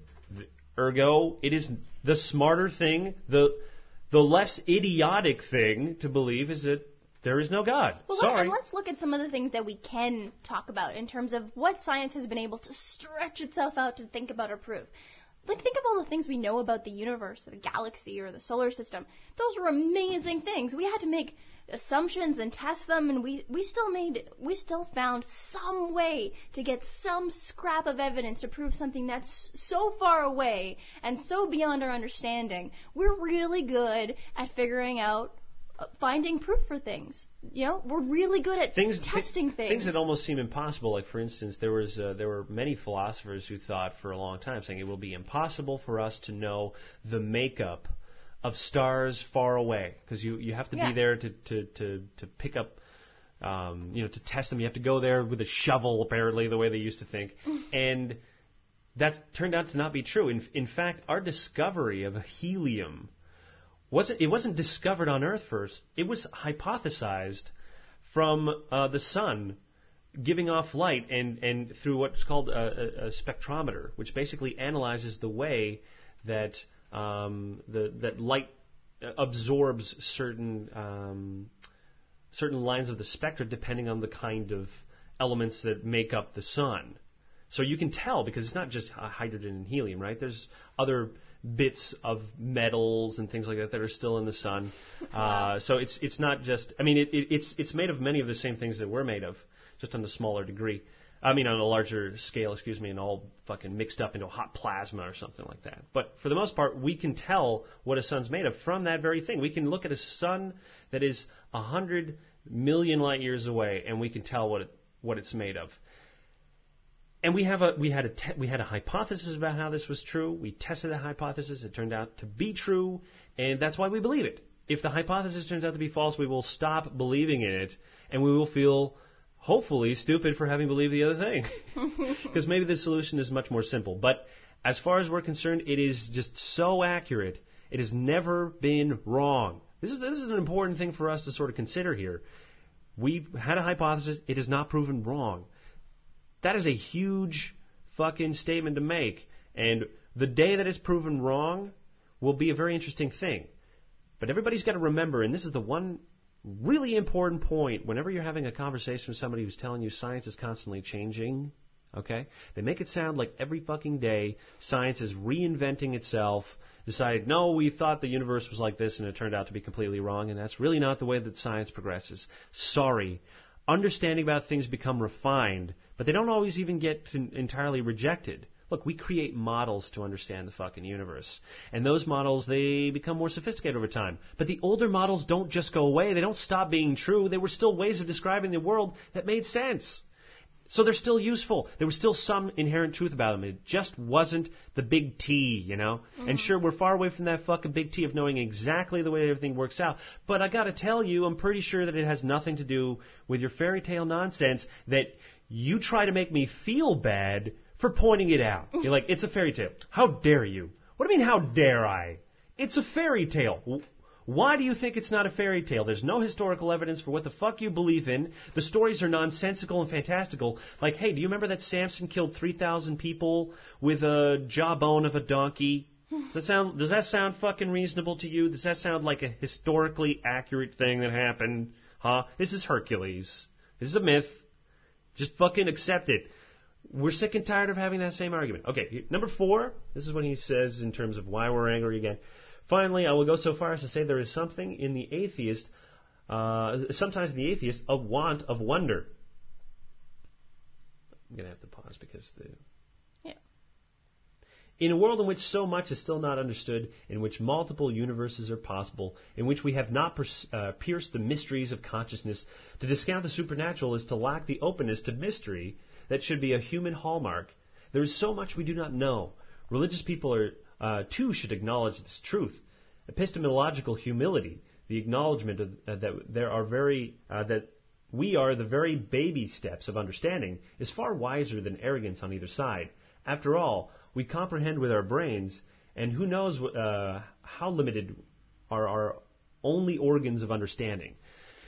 Ergo, it is the smarter thing, the the less idiotic thing to believe is that there is no God. Well, Sorry. Let, and let's look at some of the things that we can talk about in terms of what science has been able to stretch itself out to think about or prove. Like, think of all the things we know about the universe, or the galaxy, or the solar system. Those were amazing things. We had to make assumptions and test them, and we, we still made, we still found some way to get some scrap of evidence to prove something that's so far away and so beyond our understanding. We're really good at figuring out finding proof for things. You know, we're really good at things, testing th- things. Things that almost seem impossible. Like, for instance, there was uh, there were many philosophers who thought for a long time, saying it will be impossible for us to know the makeup of stars far away, because you, you have to yeah. be there to, to, to, to pick up, um, you know, to test them. You have to go there with a shovel, apparently, the way they used to think. And that turned out to not be true. In, in fact, our discovery of helium wasn't it wasn't discovered on Earth first. It was hypothesized from uh, the sun giving off light and, and through what's called a, a, a spectrometer, which basically analyzes the way that um, the that light absorbs certain um, certain lines of the spectra depending on the kind of elements that make up the sun. So you can tell, because it's not just hydrogen and helium, right? There's other bits of metals and things like that that are still in the sun. Uh, so it's it's not just. I mean, it, it, it's it's made of many of the same things that we're made of, just on a smaller degree. I mean, on a larger scale, excuse me, and all fucking mixed up into hot plasma or something like that. But for the most part, we can tell what a sun's made of from that very thing. We can look at a sun that is a hundred million light years away, and we can tell what it, what it's made of. And we have a we had a te- we had a hypothesis about how this was true. We tested the hypothesis. It turned out to be true, and that's why we believe it. If the hypothesis turns out to be false, we will stop believing in it, and we will feel, hopefully, stupid for having believed the other thing. Because maybe the solution is much more simple. But as far as we're concerned, it is just so accurate. It has never been wrong. This is this is an important thing for us to sort of consider here. We had a hypothesis. It is not proven wrong. That is a huge fucking statement to make. And the day that it's proven wrong will be a very interesting thing. But everybody's got to remember, and this is the one really important point, whenever you're having a conversation with somebody who's telling you science is constantly changing, okay? They make it sound like every fucking day science is reinventing itself, decided, no, we thought the universe was like this and it turned out to be completely wrong, and that's really not the way that science progresses. Sorry. Understanding about things become refined, but they don't always even get entirely rejected. Look, we create models to understand the fucking universe. And those models, they become more sophisticated over time. But the older models don't just go away. They don't stop being true. They were still ways of describing the world that made sense. So they're still useful. There was still some inherent truth about them. It just wasn't the big T, you know? Mm-hmm. And sure, we're far away from that fucking big T of knowing exactly the way everything works out. But I gotta tell you, I'm pretty sure that it has nothing to do with your fairy tale nonsense that you try to make me feel bad for pointing it out. You're like, it's a fairy tale. How dare you? What do you mean, how dare I? It's a fairy tale. Why do you think it's not a fairy tale? There's no historical evidence for what the fuck you believe in. The stories are nonsensical and fantastical. Like, hey, do you remember that Samson killed three thousand people with a jawbone of a donkey? Does that sound, does that sound fucking reasonable to you? Does that sound like a historically accurate thing that happened? Huh? This is Hercules. This is a myth. Just fucking accept it. We're sick and tired of having that same argument. Okay, number four. This is what he says in terms of why we're angry again. Finally, I will go so far as to say there is something in the atheist, uh, sometimes in the atheist, a want of wonder. I'm going to have to pause because the... Yeah. In a world in which so much is still not understood, in which multiple universes are possible, in which we have not pers- uh, pierced the mysteries of consciousness, to discount the supernatural is to lack the openness to mystery that should be a human hallmark. There is so much we do not know. Religious people are... Uh, too should acknowledge this truth. Epistemological humility, the acknowledgement of, uh, that there are very uh, that we are the very baby steps of understanding, is far wiser than arrogance on either side. After all, we comprehend with our brains, and who knows uh, how limited are our only organs of understanding.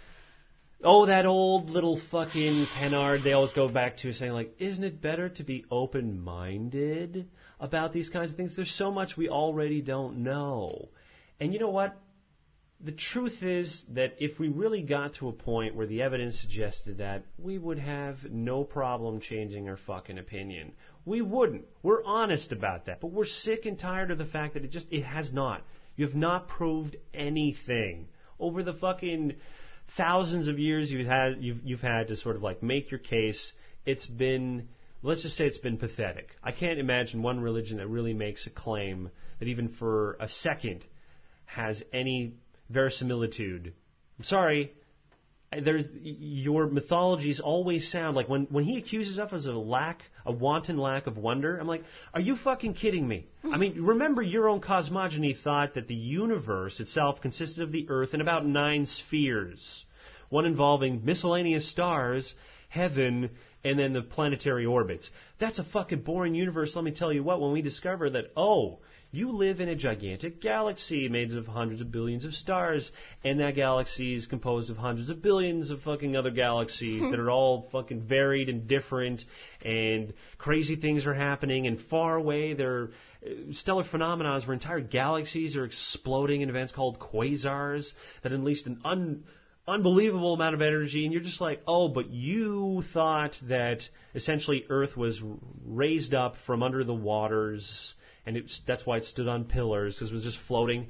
Oh, that old little fucking canard they always go back to, saying like, isn't it better to be open-minded about these kinds of things? There's so much we already don't know. And you know what? The truth is that if we really got to a point where the evidence suggested that, we would have no problem changing our fucking opinion. We wouldn't. We're honest about that. But we're sick and tired of the fact that it just, it has not. You have not proved anything. Over the fucking thousands of years you've had, you've, you've had to sort of like make your case. It's been, let's just say it's been pathetic. I can't imagine one religion that really makes a claim that even for a second has any verisimilitude. I'm sorry. There's, your mythologies always sound like when, when he accuses us of a lack, a wanton lack of wonder, I'm like, are you fucking kidding me? I mean, remember your own cosmogony thought that the universe itself consisted of the Earth and about nine spheres, one involving miscellaneous stars, heaven, and then the planetary orbits. That's a fucking boring universe. Let me tell you what, when we discover that, oh, you live in a gigantic galaxy made of hundreds of billions of stars, and that galaxy is composed of hundreds of billions of fucking other galaxies that are all fucking varied and different, and crazy things are happening, and far away there are stellar phenomena where entire galaxies are exploding in events called quasars that unleashed an un... unbelievable amount of energy, and you're just like, oh, but you thought that essentially Earth was raised up from under the waters, and it's, that's why it stood on pillars, because it was just floating.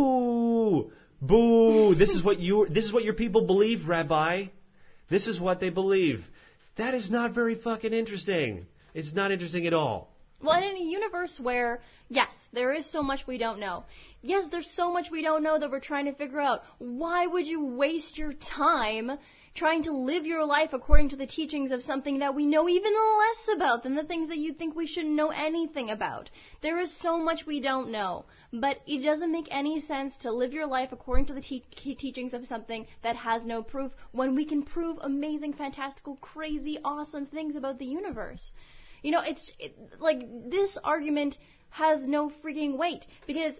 Boo! Boo! This is what you, this is what your people believe, Rabbi. This is what they believe. That is not very fucking interesting. It's not interesting at all. Well, and in a universe where, yes, there is so much we don't know. Yes, there's so much we don't know that we're trying to figure out. Why would you waste your time trying to live your life according to the teachings of something that we know even less about than the things that you think we shouldn't know anything about? There is so much we don't know. But it doesn't make any sense to live your life according to the te- teachings of something that has no proof when we can prove amazing, fantastical, crazy, awesome things about the universe. You know, it's it, like this argument has no freaking weight because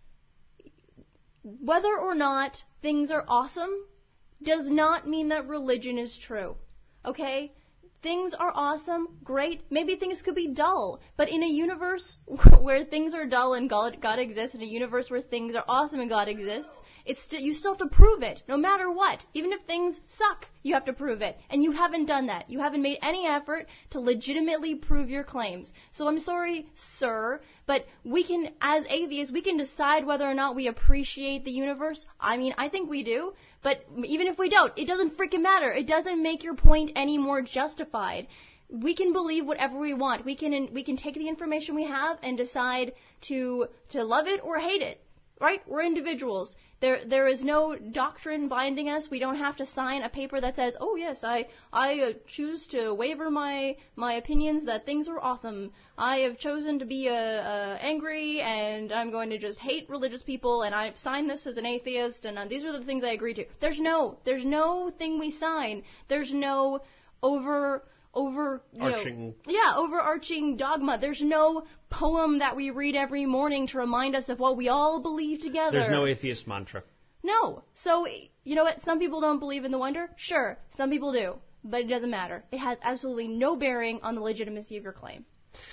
whether or not things are awesome does not mean that religion is true. Okay? Things are awesome, great. Maybe things could be dull, but in a universe where things are dull and God, God exists, in a universe where things are awesome and God exists, it's st- you still have to prove it, no matter what. Even if things suck, you have to prove it. And you haven't done that. You haven't made any effort to legitimately prove your claims. So I'm sorry, sir, but we can, as atheists, we can decide whether or not we appreciate the universe. I mean, I think we do. But even if we don't, it doesn't freaking matter. It doesn't make your point any more justified. We can believe whatever we want. We can we can take the information we have and decide to to love it or hate it. Right? We're individuals. There, there is no doctrine binding us. We don't have to sign a paper that says, "Oh yes, I, I uh, choose to waiver my my opinions that things are awesome. I have chosen to be uh, uh, angry, and I'm going to just hate religious people, and I've signed this as an atheist, and uh, these are the things I agree to." There's no, there's no thing we sign. There's no over. Over, you Arching. know, yeah, overarching dogma. There's no poem that we read every morning to remind us of what we all believe together. There's no atheist mantra. No. So, you know what? Some people don't believe in the wonder. Sure, some people do. But it doesn't matter. It has absolutely no bearing on the legitimacy of your claim.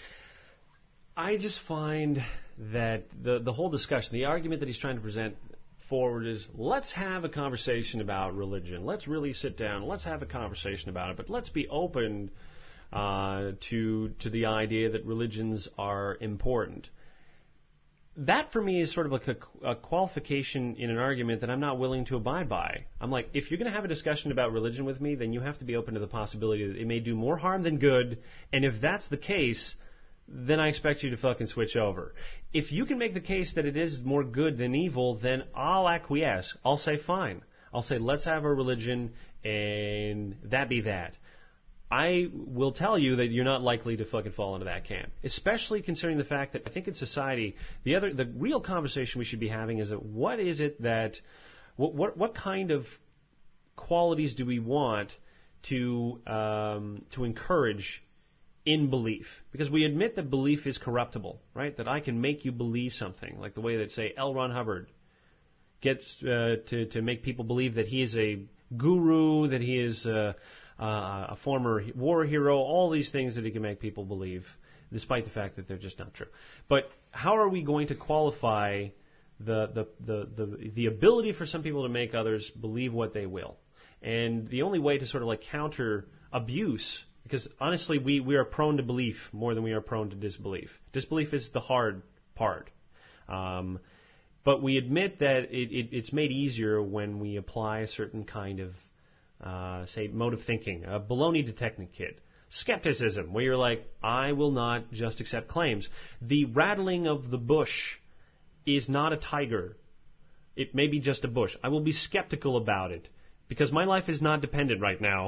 I just find that the the whole discussion, the argument that he's trying to present forward is, let's have a conversation about religion. Let's really sit down. Let's have a conversation about it. But let's be open uh, to to the idea that religions are important. That, for me, is sort of like a, a qualification in an argument that I'm not willing to abide by. I'm like, if you're going to have a discussion about religion with me, then you have to be open to the possibility that it may do more harm than good. And if that's the case, then I expect you to fucking switch over. If you can make the case that it is more good than evil, then I'll acquiesce. I'll say fine. I'll say let's have a religion and that be that. I will tell you that you're not likely to fucking fall into that camp, especially considering the fact that I think in society, the other, the real conversation we should be having is that what is it that, what what, what kind of qualities do we want to um, to encourage in belief? Because we admit that belief is corruptible, right? That I can make you believe something, like the way that, say, L. Ron Hubbard gets uh, to, to make people believe that he is a guru, that he is uh, uh, a former war hero, all these things that he can make people believe, despite the fact that they're just not true. But how are we going to qualify the, the, the, the, the ability for some people to make others believe what they will? And the only way to sort of like counter abuse, because honestly, we, we are prone to belief more than we are prone to disbelief. Disbelief is the hard part. Um, but we admit that it, it, it's made easier when we apply a certain kind of, uh, say, mode of thinking, a baloney detecting kit. Skepticism, where you're like, I will not just accept claims. The rattling of the bush is not a tiger. It may be just a bush. I will be skeptical about it, because my life is not dependent right now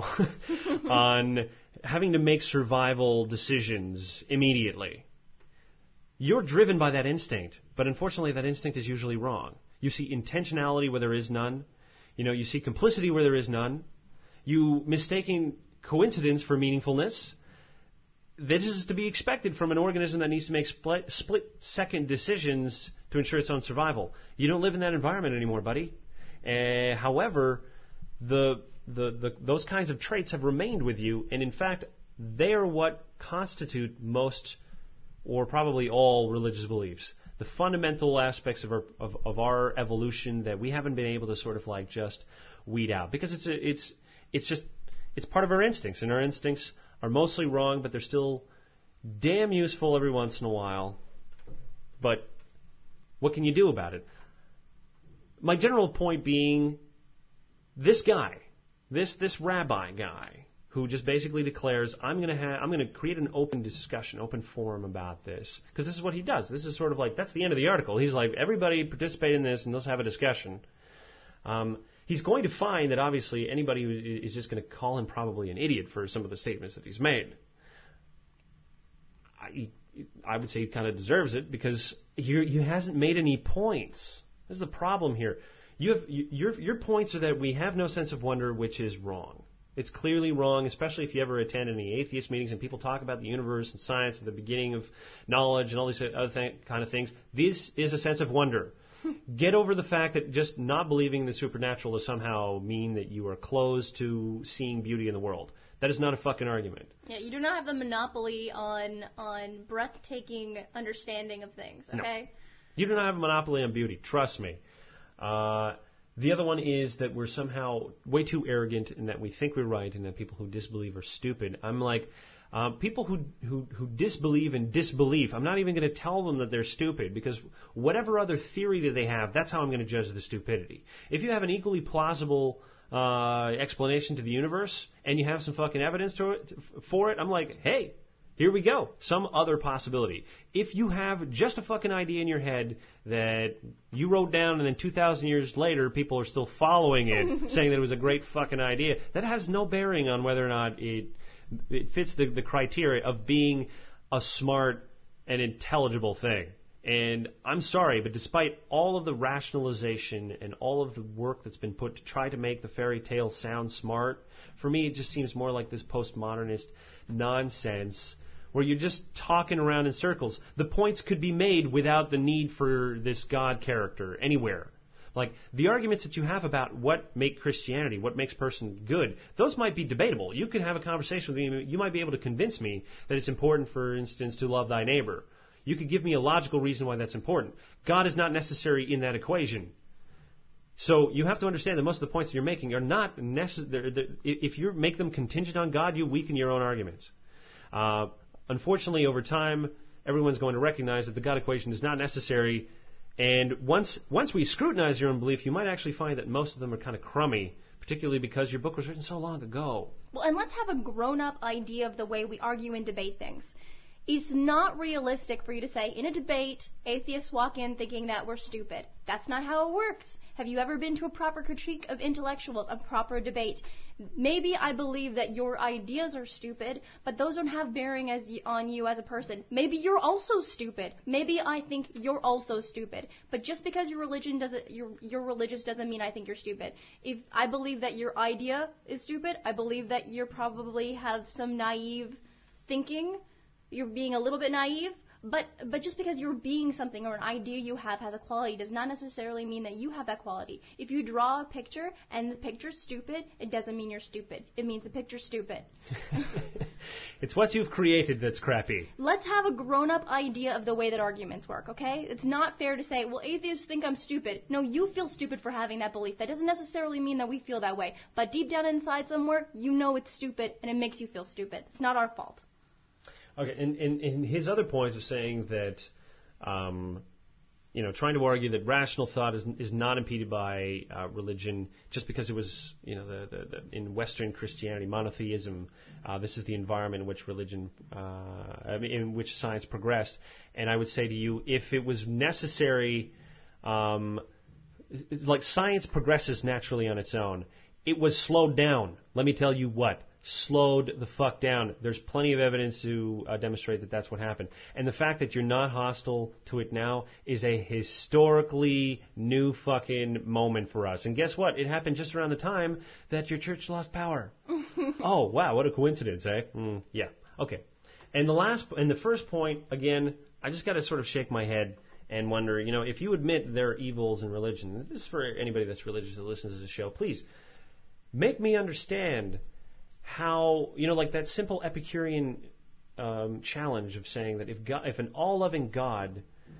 on having to make survival decisions immediately. You're driven by that instinct, but unfortunately that instinct is usually wrong. You see intentionality where there is none. You know, you see complicity where there is none. You mistaking coincidence for meaningfulness. This is to be expected from an organism that needs to make split, split-second decisions to ensure its own survival. You don't live in that environment anymore, buddy. Uh, however, the, the, the, those kinds of traits have remained with you, and in fact, they are what constitute most, or probably all, religious beliefs. The fundamental aspects of our of, of our evolution that we haven't been able to sort of like just weed out, because it's a, it's it's just it's part of our instincts, and our instincts are mostly wrong, but they're still damn useful every once in a while. But what can you do about it? My general point being, this guy, this this rabbi guy, who just basically declares, I'm going to have, I'm going to create an open discussion, open forum about this, because this is what he does. This is sort of like, that's the end of the article. He's like, everybody participate in this and let's have a discussion. Um, he's going to find that obviously anybody is just going to call him probably an idiot for some of the statements that he's made. I, I would say he kind of deserves it, because he, he hasn't made any points. This is the problem here. You have your your points are that we have no sense of wonder, which is wrong. It's clearly wrong, especially if you ever attend any atheist meetings and people talk about the universe and science and the beginning of knowledge and all these other th- kind of things. This is a sense of wonder. Get over the fact that just not believing in the supernatural will somehow mean that you are closed to seeing beauty in the world. That is not a fucking argument. Yeah, you do not have the monopoly on on breathtaking understanding of things, okay? No. You do not have a monopoly on beauty. Trust me. Uh, the other one is that we're somehow way too arrogant in that we think we're right and that people who disbelieve are stupid. I'm like, uh, people who, who, who disbelieve in disbelief, I'm not even going to tell them that they're stupid, because whatever other theory that they have, that's how I'm going to judge the stupidity. If you have an equally plausible uh, explanation to the universe and you have some fucking evidence to it, for it, I'm like, hey, Here we go. Some other possibility. If you have just a fucking idea in your head that you wrote down and then two thousand years later people are still following it, saying that it was a great fucking idea, that has no bearing on whether or not it it fits the, the criteria of being a smart and intelligible thing. And I'm sorry, but despite all of the rationalization and all of the work that's been put to try to make the fairy tale sound smart, for me it just seems more like this postmodernist nonsense where you're just talking around in circles. The points could be made without the need for this God character anywhere. Like, the arguments that you have about what make Christianity, what makes a person good, those might be debatable. You could have a conversation with me. You might be able to convince me that it's important, for instance, to love thy neighbor. You could give me a logical reason why that's important. God is not necessary in that equation. So you have to understand that most of the points that you're making are not necessary. If you make them contingent on God, you weaken your own arguments. Uh, unfortunately, over time, everyone's going to recognize that the God equation is not necessary. And once once we scrutinize your own belief, you might actually find that most of them are kind of crummy, particularly because your book was written so long ago. Well, and let's have a grown-up idea of the way we argue and debate things. It's not realistic for you to say, in a debate, atheists walk in thinking that we're stupid. That's not how it works. Have you ever been to a proper critique of intellectuals, a proper debate? Maybe I believe that your ideas are stupid, but those don't have bearing as y- on you as a person. Maybe you're also stupid. Maybe I think you're also stupid. But just because your religion doesn't, you're, you're religious doesn't mean I think you're stupid. If I believe that your idea is stupid, I believe that you probably have some naive thinking. You're being a little bit naive, but but just because you're being something or an idea you have has a quality does not necessarily mean that you have that quality. If you draw a picture and the picture's stupid, it doesn't mean you're stupid. It means the picture's stupid. It's what you've created that's crappy. Let's have a grown-up idea of the way that arguments work, okay? It's not fair to say, well, atheists think I'm stupid. No, you feel stupid for having that belief. That doesn't necessarily mean that we feel that way. But deep down inside somewhere, you know it's stupid, and it makes you feel stupid. It's not our fault. Okay, and, and, and his other point is saying that, um, you know, trying to argue that rational thought is is not impeded by uh, religion just because it was, you know, the, the, the in Western Christianity, monotheism, uh, this is the environment in which religion, uh, I mean, in which science progressed. And I would say to you, if it was necessary, um, like science progresses naturally on its own, it was slowed down. Let me tell you what. Slowed the fuck down. There's plenty of evidence to uh, demonstrate that that's what happened. And the fact that you're not hostile to it now is a historically new fucking moment for us. And guess what? It happened just around the time that your church lost power. Oh, wow, what a coincidence, eh? Mm, yeah, okay. And the last, and the first point, again, I just got to sort of shake my head and wonder, you know, if you admit there are evils in religion, this is for anybody that's religious that listens to the show, please make me understand how, you know, like that simple Epicurean um, challenge of saying that if God, if an all-loving God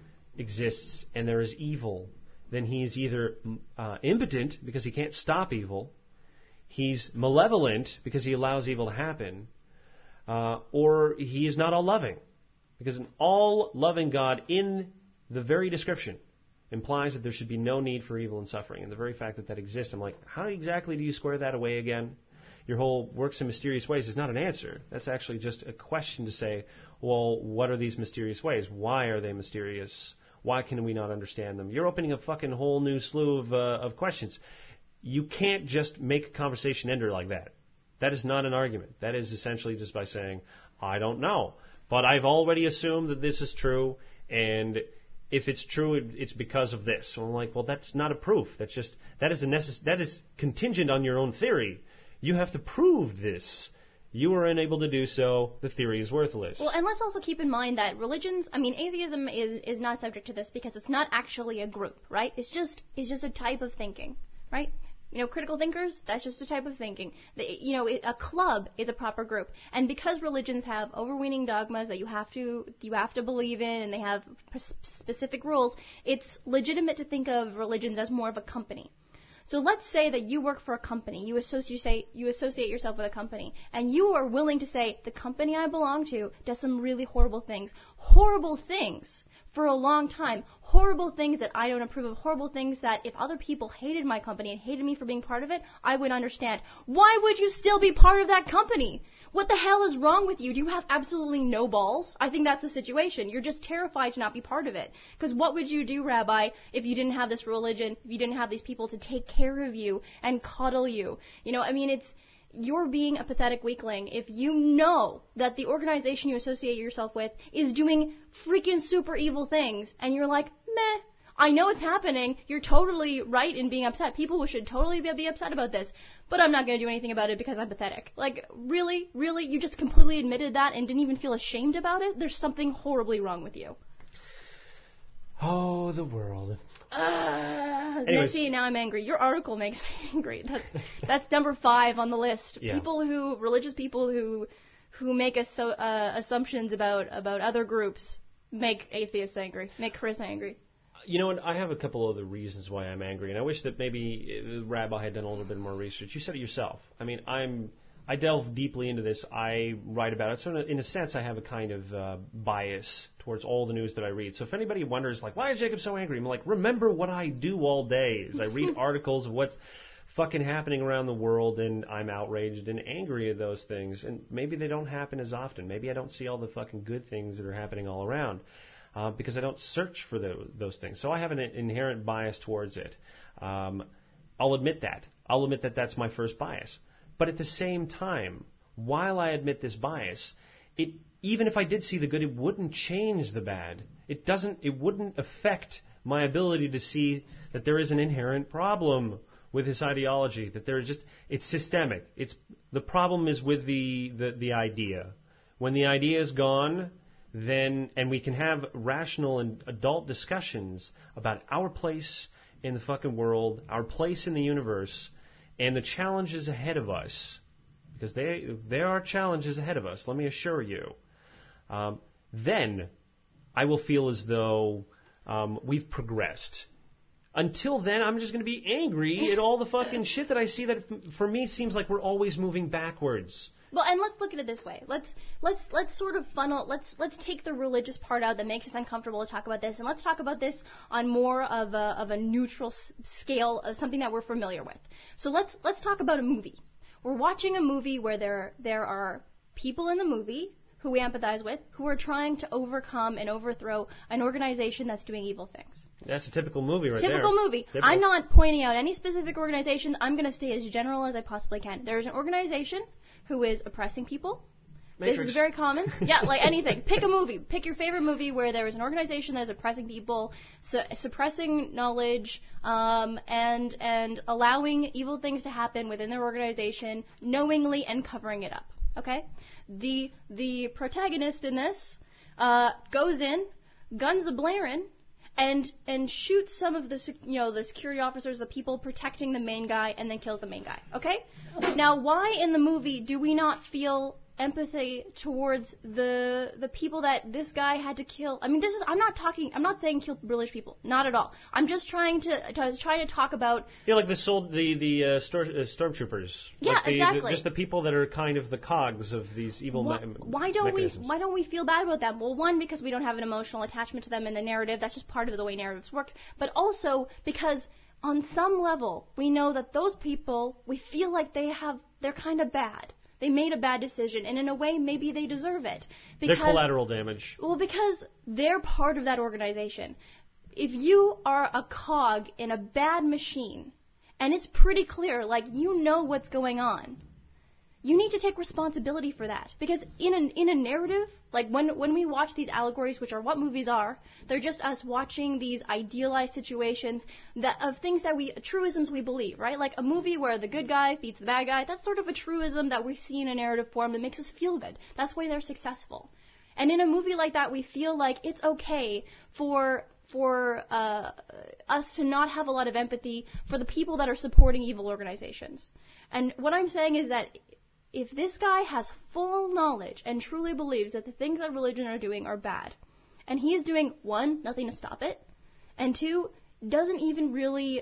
exists and there is evil, then he's either uh, impotent because he can't stop evil, he's malevolent because he allows evil to happen, uh, or he is not all-loving. Because an all-loving God in the very description implies that there should be no need for evil and suffering. And the very fact that that exists, I'm like, how exactly do you square that away again? Your whole works in mysterious ways is not an answer. That's actually just a question to say, well, what are these mysterious ways? Why are they mysterious? Why can we not understand them? You're opening a fucking whole new slew of, uh, of questions. You can't just make a conversation ender like that. That is not an argument. That is essentially just by saying, I don't know. But I've already assumed that this is true, and if it's true, it, it's because of this. So I'm like, well, that's not a proof. That's just, that is a necess- that is contingent on your own theory. You have to prove this. You are unable to do so. The theory is worthless. Well, and let's also keep in mind that religions, I mean, atheism is, is not subject to this because it's not actually a group, right? It's just it's just a type of thinking, right? You know, critical thinkers, that's just a type of thinking. The, you know, it, a club is a proper group. And because religions have overweening dogmas that you have to you have to believe in and they have specific rules, it's legitimate to think of religions as more of a company. So let's say that you work for a company, you associate you associate yourself with a company, and you are willing to say, the company I belong to does some really horrible things. Horrible things. for a long time. Horrible things that I don't approve of, horrible things that if other people hated my company and hated me for being part of it, I would understand. Why would you still be part of that company? What the hell is wrong with you? Do you have absolutely no balls? I think that's the situation. You're just terrified to not be part of it. Because what would you do, Rabbi, if you didn't have this religion, if you didn't have these people to take care of you and coddle you? You know, I mean, it's, you're being a pathetic weakling if you know that the organization you associate yourself with is doing freaking super evil things, and you're like, meh. I know it's happening. You're totally right in being upset. People should totally be, be upset about this. But I'm not going to do anything about it because I'm pathetic. Like, really? Really? You just completely admitted that and didn't even feel ashamed about it? There's something horribly wrong with you. Oh, the world. Uh, now, see, now I'm angry. Your article makes me angry. That's, that's number five on the list. Yeah. People who, religious people who who make asso- uh, assumptions about, about other groups make atheists angry, make Chris angry. You know what? I have a couple other reasons why I'm angry, and I wish that maybe the Rabbi had done a little bit more research. You said it yourself. I mean, I'm I delve deeply into this. I write about it. So in a, in a sense, I have a kind of uh, bias towards all the news that I read. So if anybody wonders, like, why is Jacob so angry? I'm like, remember what I do all day is I read articles of what's fucking happening around the world, and I'm outraged and angry at those things. And maybe they don't happen as often. Maybe I don't see all the fucking good things that are happening all around. Uh, because I don't search for the, those things. So I have an inherent bias towards it. Um, I'll admit that. I'll admit that that's my first bias. But at the same time, while I admit this bias, it even if I did see the good, it wouldn't change the bad. It doesn't. It wouldn't affect my ability to see that there is an inherent problem with this ideology. That there is just it's systemic. It's the problem is with the the, the idea. When the idea is gone, then, and we can have rational and adult discussions about our place in the fucking world, our place in the universe, and the challenges ahead of us, because they, there are challenges ahead of us, let me assure you, um, then I will feel as though um, we've progressed. Until then, I'm just going to be angry at all the fucking shit that I see that, f- for me, seems like we're always moving backwards. Well, and let's look at it this way. Let's let's let's sort of funnel. Let's let's take the religious part out that makes us uncomfortable to talk about this, and let's talk about this on more of a of a neutral s- scale of something that we're familiar with. So let's let's talk about a movie. We're watching a movie where there there are people in the movie who we empathize with, who are trying to overcome and overthrow an organization that's doing evil things. That's a typical movie right typical there. movie. Typical. I'm not pointing out any specific organization. I'm going to stay as general as I possibly can. There's an organization who is oppressing people. Matrix. This is very common. Yeah, like anything. Pick a movie. Pick your favorite movie where there is an organization that is oppressing people, su- suppressing knowledge, um, and and allowing evil things to happen within their organization, knowingly and covering it up. Okay? The the protagonist in this uh, goes in, guns a blaring, and and shoots some of the sec- you know the security officers, the people protecting the main guy, and then kills the main guy. Okay? Now, why in the movie do we not feel empathy towards the the people that this guy had to kill? I mean, this is I'm not talking I'm not saying kill religious people, not at all. I'm just trying to, to trying to talk about Yeah, like the sold the the uh, stor- uh, stormtroopers. Yeah, like the, exactly. The, just the people that are kind of the cogs of these evil why, me- why don't mechanisms. we why don't we feel bad about them? Well, one, because we don't have an emotional attachment to them in the narrative. That's just part of the way narratives work. But also because on some level we know that those people, we feel like they have they're kind of bad. They made a bad decision, and in a way, maybe they deserve it. Because, They're collateral damage. Well, because they're part of that organization. If you are a cog in a bad machine, and it's pretty clear, like, you know what's going on, you need to take responsibility for that. Because in a, in a narrative, like when when we watch these allegories, which are what movies are, they're just us watching these idealized situations that of things that we, truisms we believe, right? Like a movie where the good guy beats the bad guy, that's sort of a truism that we see in a narrative form that makes us feel good. That's why they're successful. And in a movie like that, we feel like it's okay for for uh, us to not have a lot of empathy for the people that are supporting evil organizations. And what I'm saying is that if this guy has full knowledge and truly believes that the things that religion are doing are bad, and he is doing, one, nothing to stop it, and two, doesn't even really,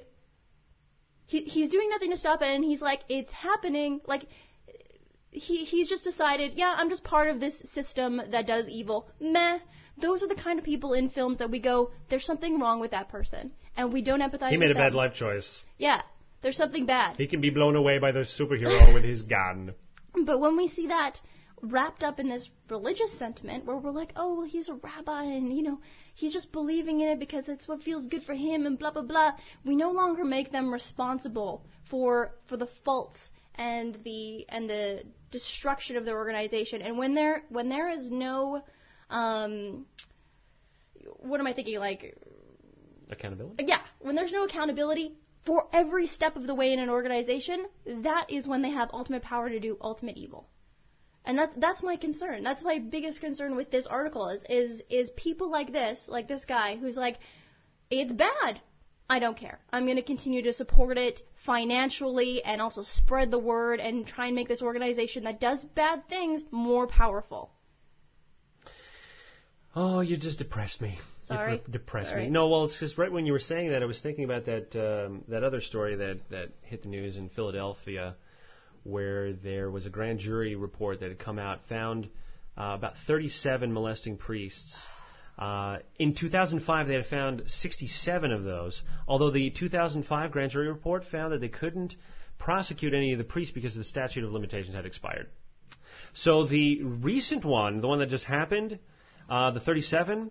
he, he's doing nothing to stop it, and he's like, it's happening, like, he he's just decided, yeah, I'm just part of this system that does evil, meh, those are the kind of people in films that we go, there's something wrong with that person, and we don't empathize with them. He made a bad life choice. Yeah, there's something bad. He can be blown away by the superhero with his gun. But when we see that wrapped up in this religious sentiment where we're like, oh, well, he's a rabbi and, you know, he's just believing in it because it's what feels good for him and blah, blah, blah, we no longer make them responsible for for the faults and the and the destruction of their organization. And when there when there is no, um, what am I thinking, like... Accountability? Yeah, when there's no accountability for every step of the way in an organization, that is when they have ultimate power to do ultimate evil. And that's that's my concern. That's my biggest concern with this article is is is people like this, like this guy who's like, it's bad. I don't care. I'm going to continue to support it financially and also spread the word and try and make this organization that does bad things more powerful. Oh, you just depressed me. Sorry. It depressed Sorry. me. No, well, it's just right when you were saying that, I was thinking about that um, that other story that, that hit the news in Philadelphia, where there was a grand jury report that had come out, found uh, about thirty-seven molesting priests. Uh, in two thousand five, they had found sixty-seven of those, although the two thousand five grand jury report found that they couldn't prosecute any of the priests because the statute of limitations had expired. So the recent one, the one that just happened, uh, the thirty-seven,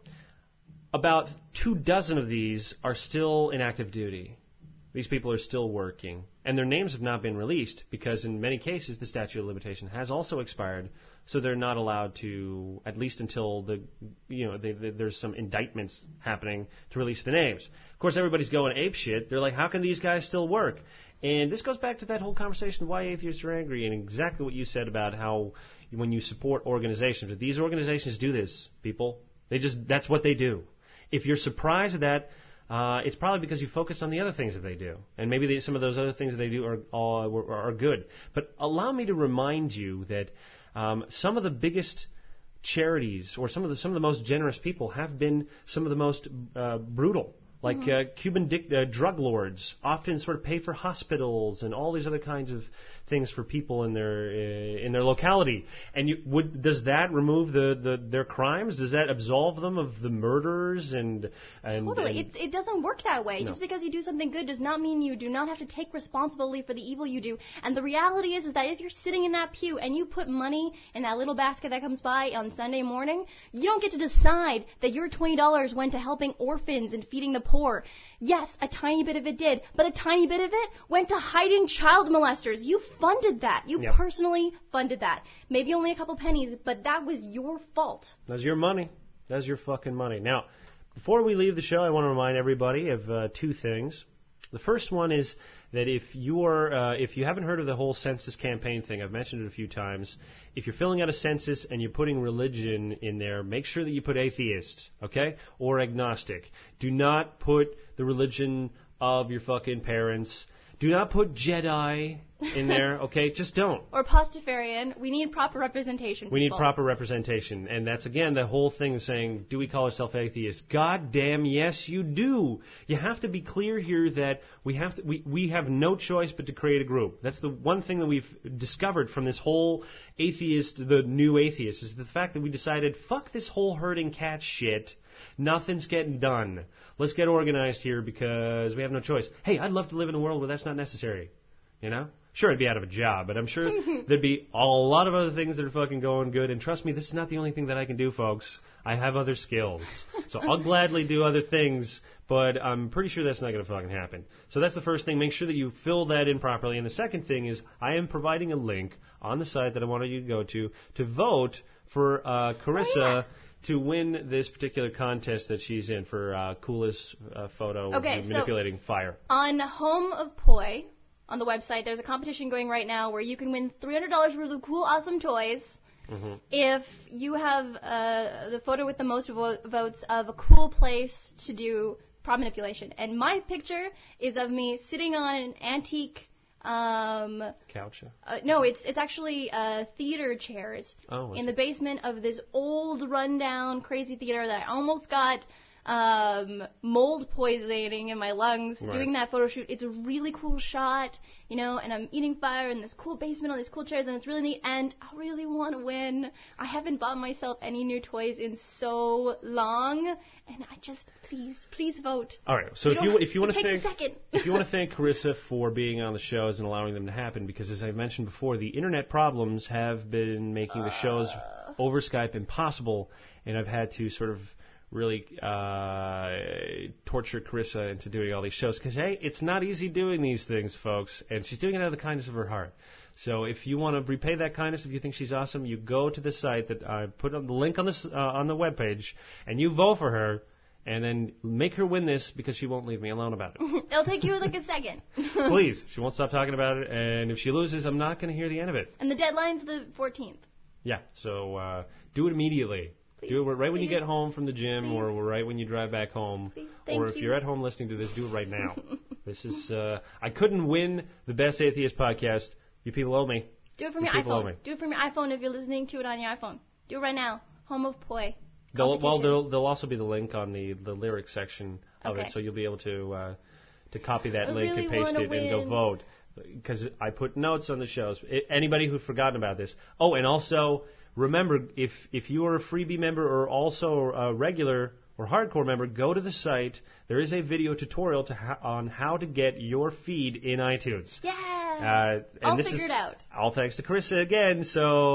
about two dozen of these are still in active duty. These people are still working, and their names have not been released because in many cases the statute of limitation has also expired, so they're not allowed to, at least until the, you know, they, they, there's some indictments happening to release the names. Of course, everybody's going apeshit. They're like, how can these guys still work? And this goes back to that whole conversation of why atheists are angry, and exactly what you said about how when you support organizations, but these organizations do this, people. They just, that's what they do. If you're surprised at that, Uh, it's probably because you focused on the other things that they do. And maybe they, some of those other things that they do are, are, are good. But allow me to remind you that um, some of the biggest charities or some of the, some of the most generous people have been some of the most uh, brutal. Like mm-hmm. uh, Cuban dic- uh, drug lords often sort of pay for hospitals and all these other kinds of things for people in their uh, in their locality. And you, would does that remove the, the their crimes? Does that absolve them of the murders and and totally? And it it doesn't work that way. No. Just because you do something good does not mean you do not have to take responsibility for the evil you do. And the reality is is that if you're sitting in that pew and you put money in that little basket that comes by on Sunday morning, you don't get to decide that your twenty dollars went to helping orphans and feeding the poor. Yes, a tiny bit of it did, but a tiny bit of it went to hiding child molesters. You funded that. You yep. personally funded that. Maybe only a couple pennies, but that was your fault. That's your money. That's your fucking money. Now, before we leave the show, I want to remind everybody of uh, two things. The first one is that if you're, uh, if you haven't heard of the whole census campaign thing, I've mentioned it a few times. If you're filling out a census and you're putting religion in there, make sure that you put atheist, okay, or agnostic. Do not put the religion of your fucking parents. Do not put Jedi in there, okay? Just don't. Or Pastafarian. We need proper representation. We need people. proper representation. And that's, again, the whole thing saying, do we call ourselves atheists? God damn, yes, you do. You have to be clear here that we have to, we, we have no choice but to create a group. That's the one thing that we've discovered from this whole atheist, the new atheist, is the fact that we decided, fuck this whole herding cat shit. Nothing's getting done. Let's get organized here because we have no choice. Hey, I'd love to live in a world where that's not necessary. You know? Sure, I'd be out of a job, but I'm sure there'd be a lot of other things that are fucking going good. And trust me, this is not the only thing that I can do, folks. I have other skills. So I'll gladly do other things, but I'm pretty sure that's not going to fucking happen. So that's the first thing. Make sure that you fill that in properly. And the second thing is I am providing a link on the site that I wanted you to go to to vote for uh, Carissa oh, yeah. to win this particular contest that she's in for uh, coolest uh, photo okay, of manipulating so fire. On Home of Poi, on the website, there's a competition going right now where you can win three hundred dollars worth of cool, awesome toys mm-hmm. if you have uh, the photo with the most vo- votes of a cool place to do prop manipulation. And my picture is of me sitting on an antique... Um, Couch? Uh, no, it's it's actually uh, theater chairs oh, in the basement of this old, rundown, crazy theater that I almost got um, mold poisoning in my lungs Right. doing that photo shoot. It's a really cool shot, you know, and I'm eating fire in this cool basement on these cool chairs, and it's really neat, and I really want to win. I haven't bought myself any new toys in so long, and I just, please, please vote. All right. So You if you don't- if you want it to takes thank a second. if you want to thank Carissa for being on the shows and allowing them to happen, because as I mentioned before, the internet problems have been making the shows over Skype impossible, and I've had to sort of really uh, torture Carissa into doing all these shows because hey, it's not easy doing these things, folks, and she's doing it out of the kindness of her heart. So if you want to repay that kindness, if you think she's awesome, you go to the site that I put on the link on this uh, on the webpage, and you vote for her. And then make her win this because she won't leave me alone about it. It'll take you like a second. Please. She won't stop talking about it. And if she loses, I'm not going to hear the end of it. And the deadline's the fourteenth. Yeah. So uh, do it immediately. Please, do it right when you please. get home from the gym Please. or right when you drive back home. Please. Thank Or if you. you're at home listening to this, do it right now. This is, uh, I couldn't win the Best Atheist podcast. You people owe me. Do it from You your people owe me. iPhone. Do it from your iPhone if you're listening to it on your iPhone. Do it right now. Home of Poi. There'll, well, Competitions. there'll, there'll also be the link on the, the lyrics section of Okay. it, so you'll be able to uh, to copy that I link really and paste wanna it and go win. vote. Because I put notes on the shows. I, anybody who's forgotten about this. Oh, and also remember, if if you are a freebie member or also a regular or hardcore member, go to the site. There is a video tutorial to ha- on how to get your feed in iTunes. Yeah. Uh, and I'll this figure is it out. all thanks to Carissa again.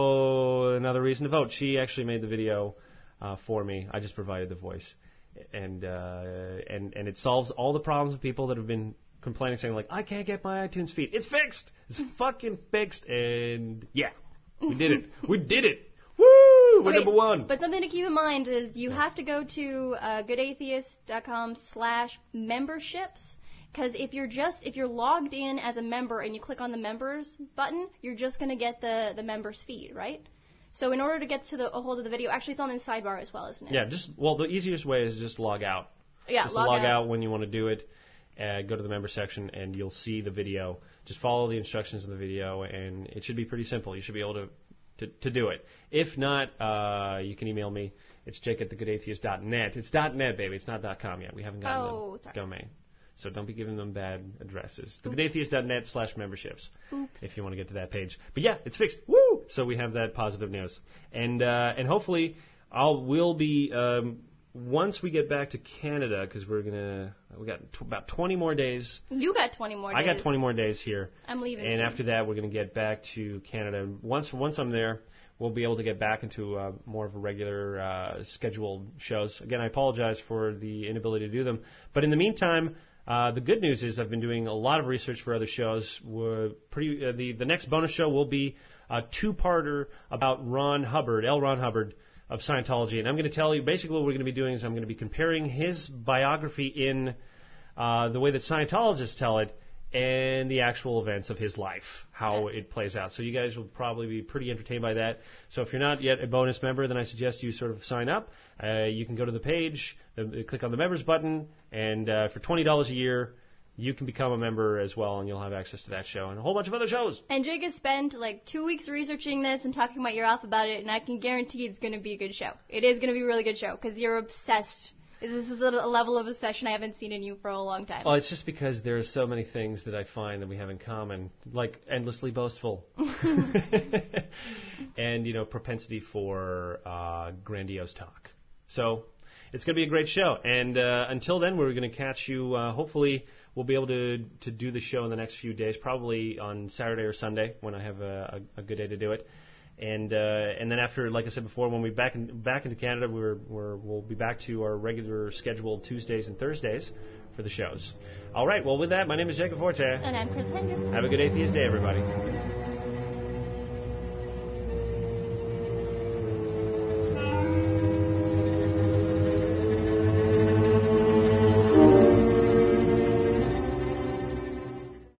So another reason to vote. She actually made the video uh, for me. I just provided the voice, and uh, and and it solves all the problems of people that have been complaining, saying like, I can't get my iTunes feed. It's fixed. It's fucking fixed. And yeah, we did it. We did it. Woo! We're Okay, number one. But something to keep in mind is you have to go to uh, goodatheist.com slash memberships. Because if you're just if you're logged in as a member and you click on the members button, you're just going to get the, the members feed, right? So in order to get to the a hold of the video, actually it's on the sidebar as well, isn't it? Yeah, just well, the easiest way is just log out. Yeah, just log, log out. out when you want to do it. Uh, go to the member section and you'll see the video. Just follow the instructions in the video, and it should be pretty simple. You should be able to to, to do it. If not, uh, you can email me. It's jake at the good atheist dot net. It's .net, baby. It's not .com yet. We haven't gotten Oh, the sorry. domain. So don't be giving them bad addresses. the good atheist dot net slash memberships. Oops. If you want to get to that page. But yeah, it's fixed. Woo! So we have that positive news. And uh, and hopefully I'll we'll be um, once we get back to Canada, because we're gonna we got t- about twenty more days. You got twenty more days. I got twenty more days here. I'm leaving And soon. after that, we're going to get back to Canada. Once once I'm there, we'll be able to get back into uh, more of a regular uh, scheduled shows. Again, I apologize for the inability to do them. But in the meantime, uh, the good news is I've been doing a lot of research for other shows. We're pretty uh, the the next bonus show will be a two-parter about Ron Hubbard, L. Ron Hubbard of Scientology. And I'm going to tell you basically what we're going to be doing is I'm going to be comparing his biography in uh, the way that Scientologists tell it and the actual events of his life, how it plays out. So you guys will probably be pretty entertained by that. So if you're not yet a bonus member, then I suggest you sort of sign up. Uh, you can go to the page, uh, click on the members button, and uh, for twenty dollars a year, you can become a member as well, and you'll have access to that show and a whole bunch of other shows. And Jake has spent like two weeks researching this and talking my ear off about it, and I can guarantee it's going to be a good show. It is going to be a really good show because you're obsessed. This is a level of obsession I haven't seen in you for a long time. Well, it's just because there are so many things that I find that we have in common, like endlessly boastful, and you know, propensity for uh, grandiose talk. So it's going to be a great show. And uh, until then, we're going to catch you. Uh, hopefully, we'll be able to to do the show in the next few days, probably on Saturday or Sunday when I have a, a, a good day to do it. And uh, and then after, like I said before, when we back in, back into Canada, we're, we're we'll be back to our regular scheduled Tuesdays and Thursdays for the shows. All right. Well, with that, my name is Jacob Forte. And I'm Chris Hendricks. Have a good atheist day, everybody.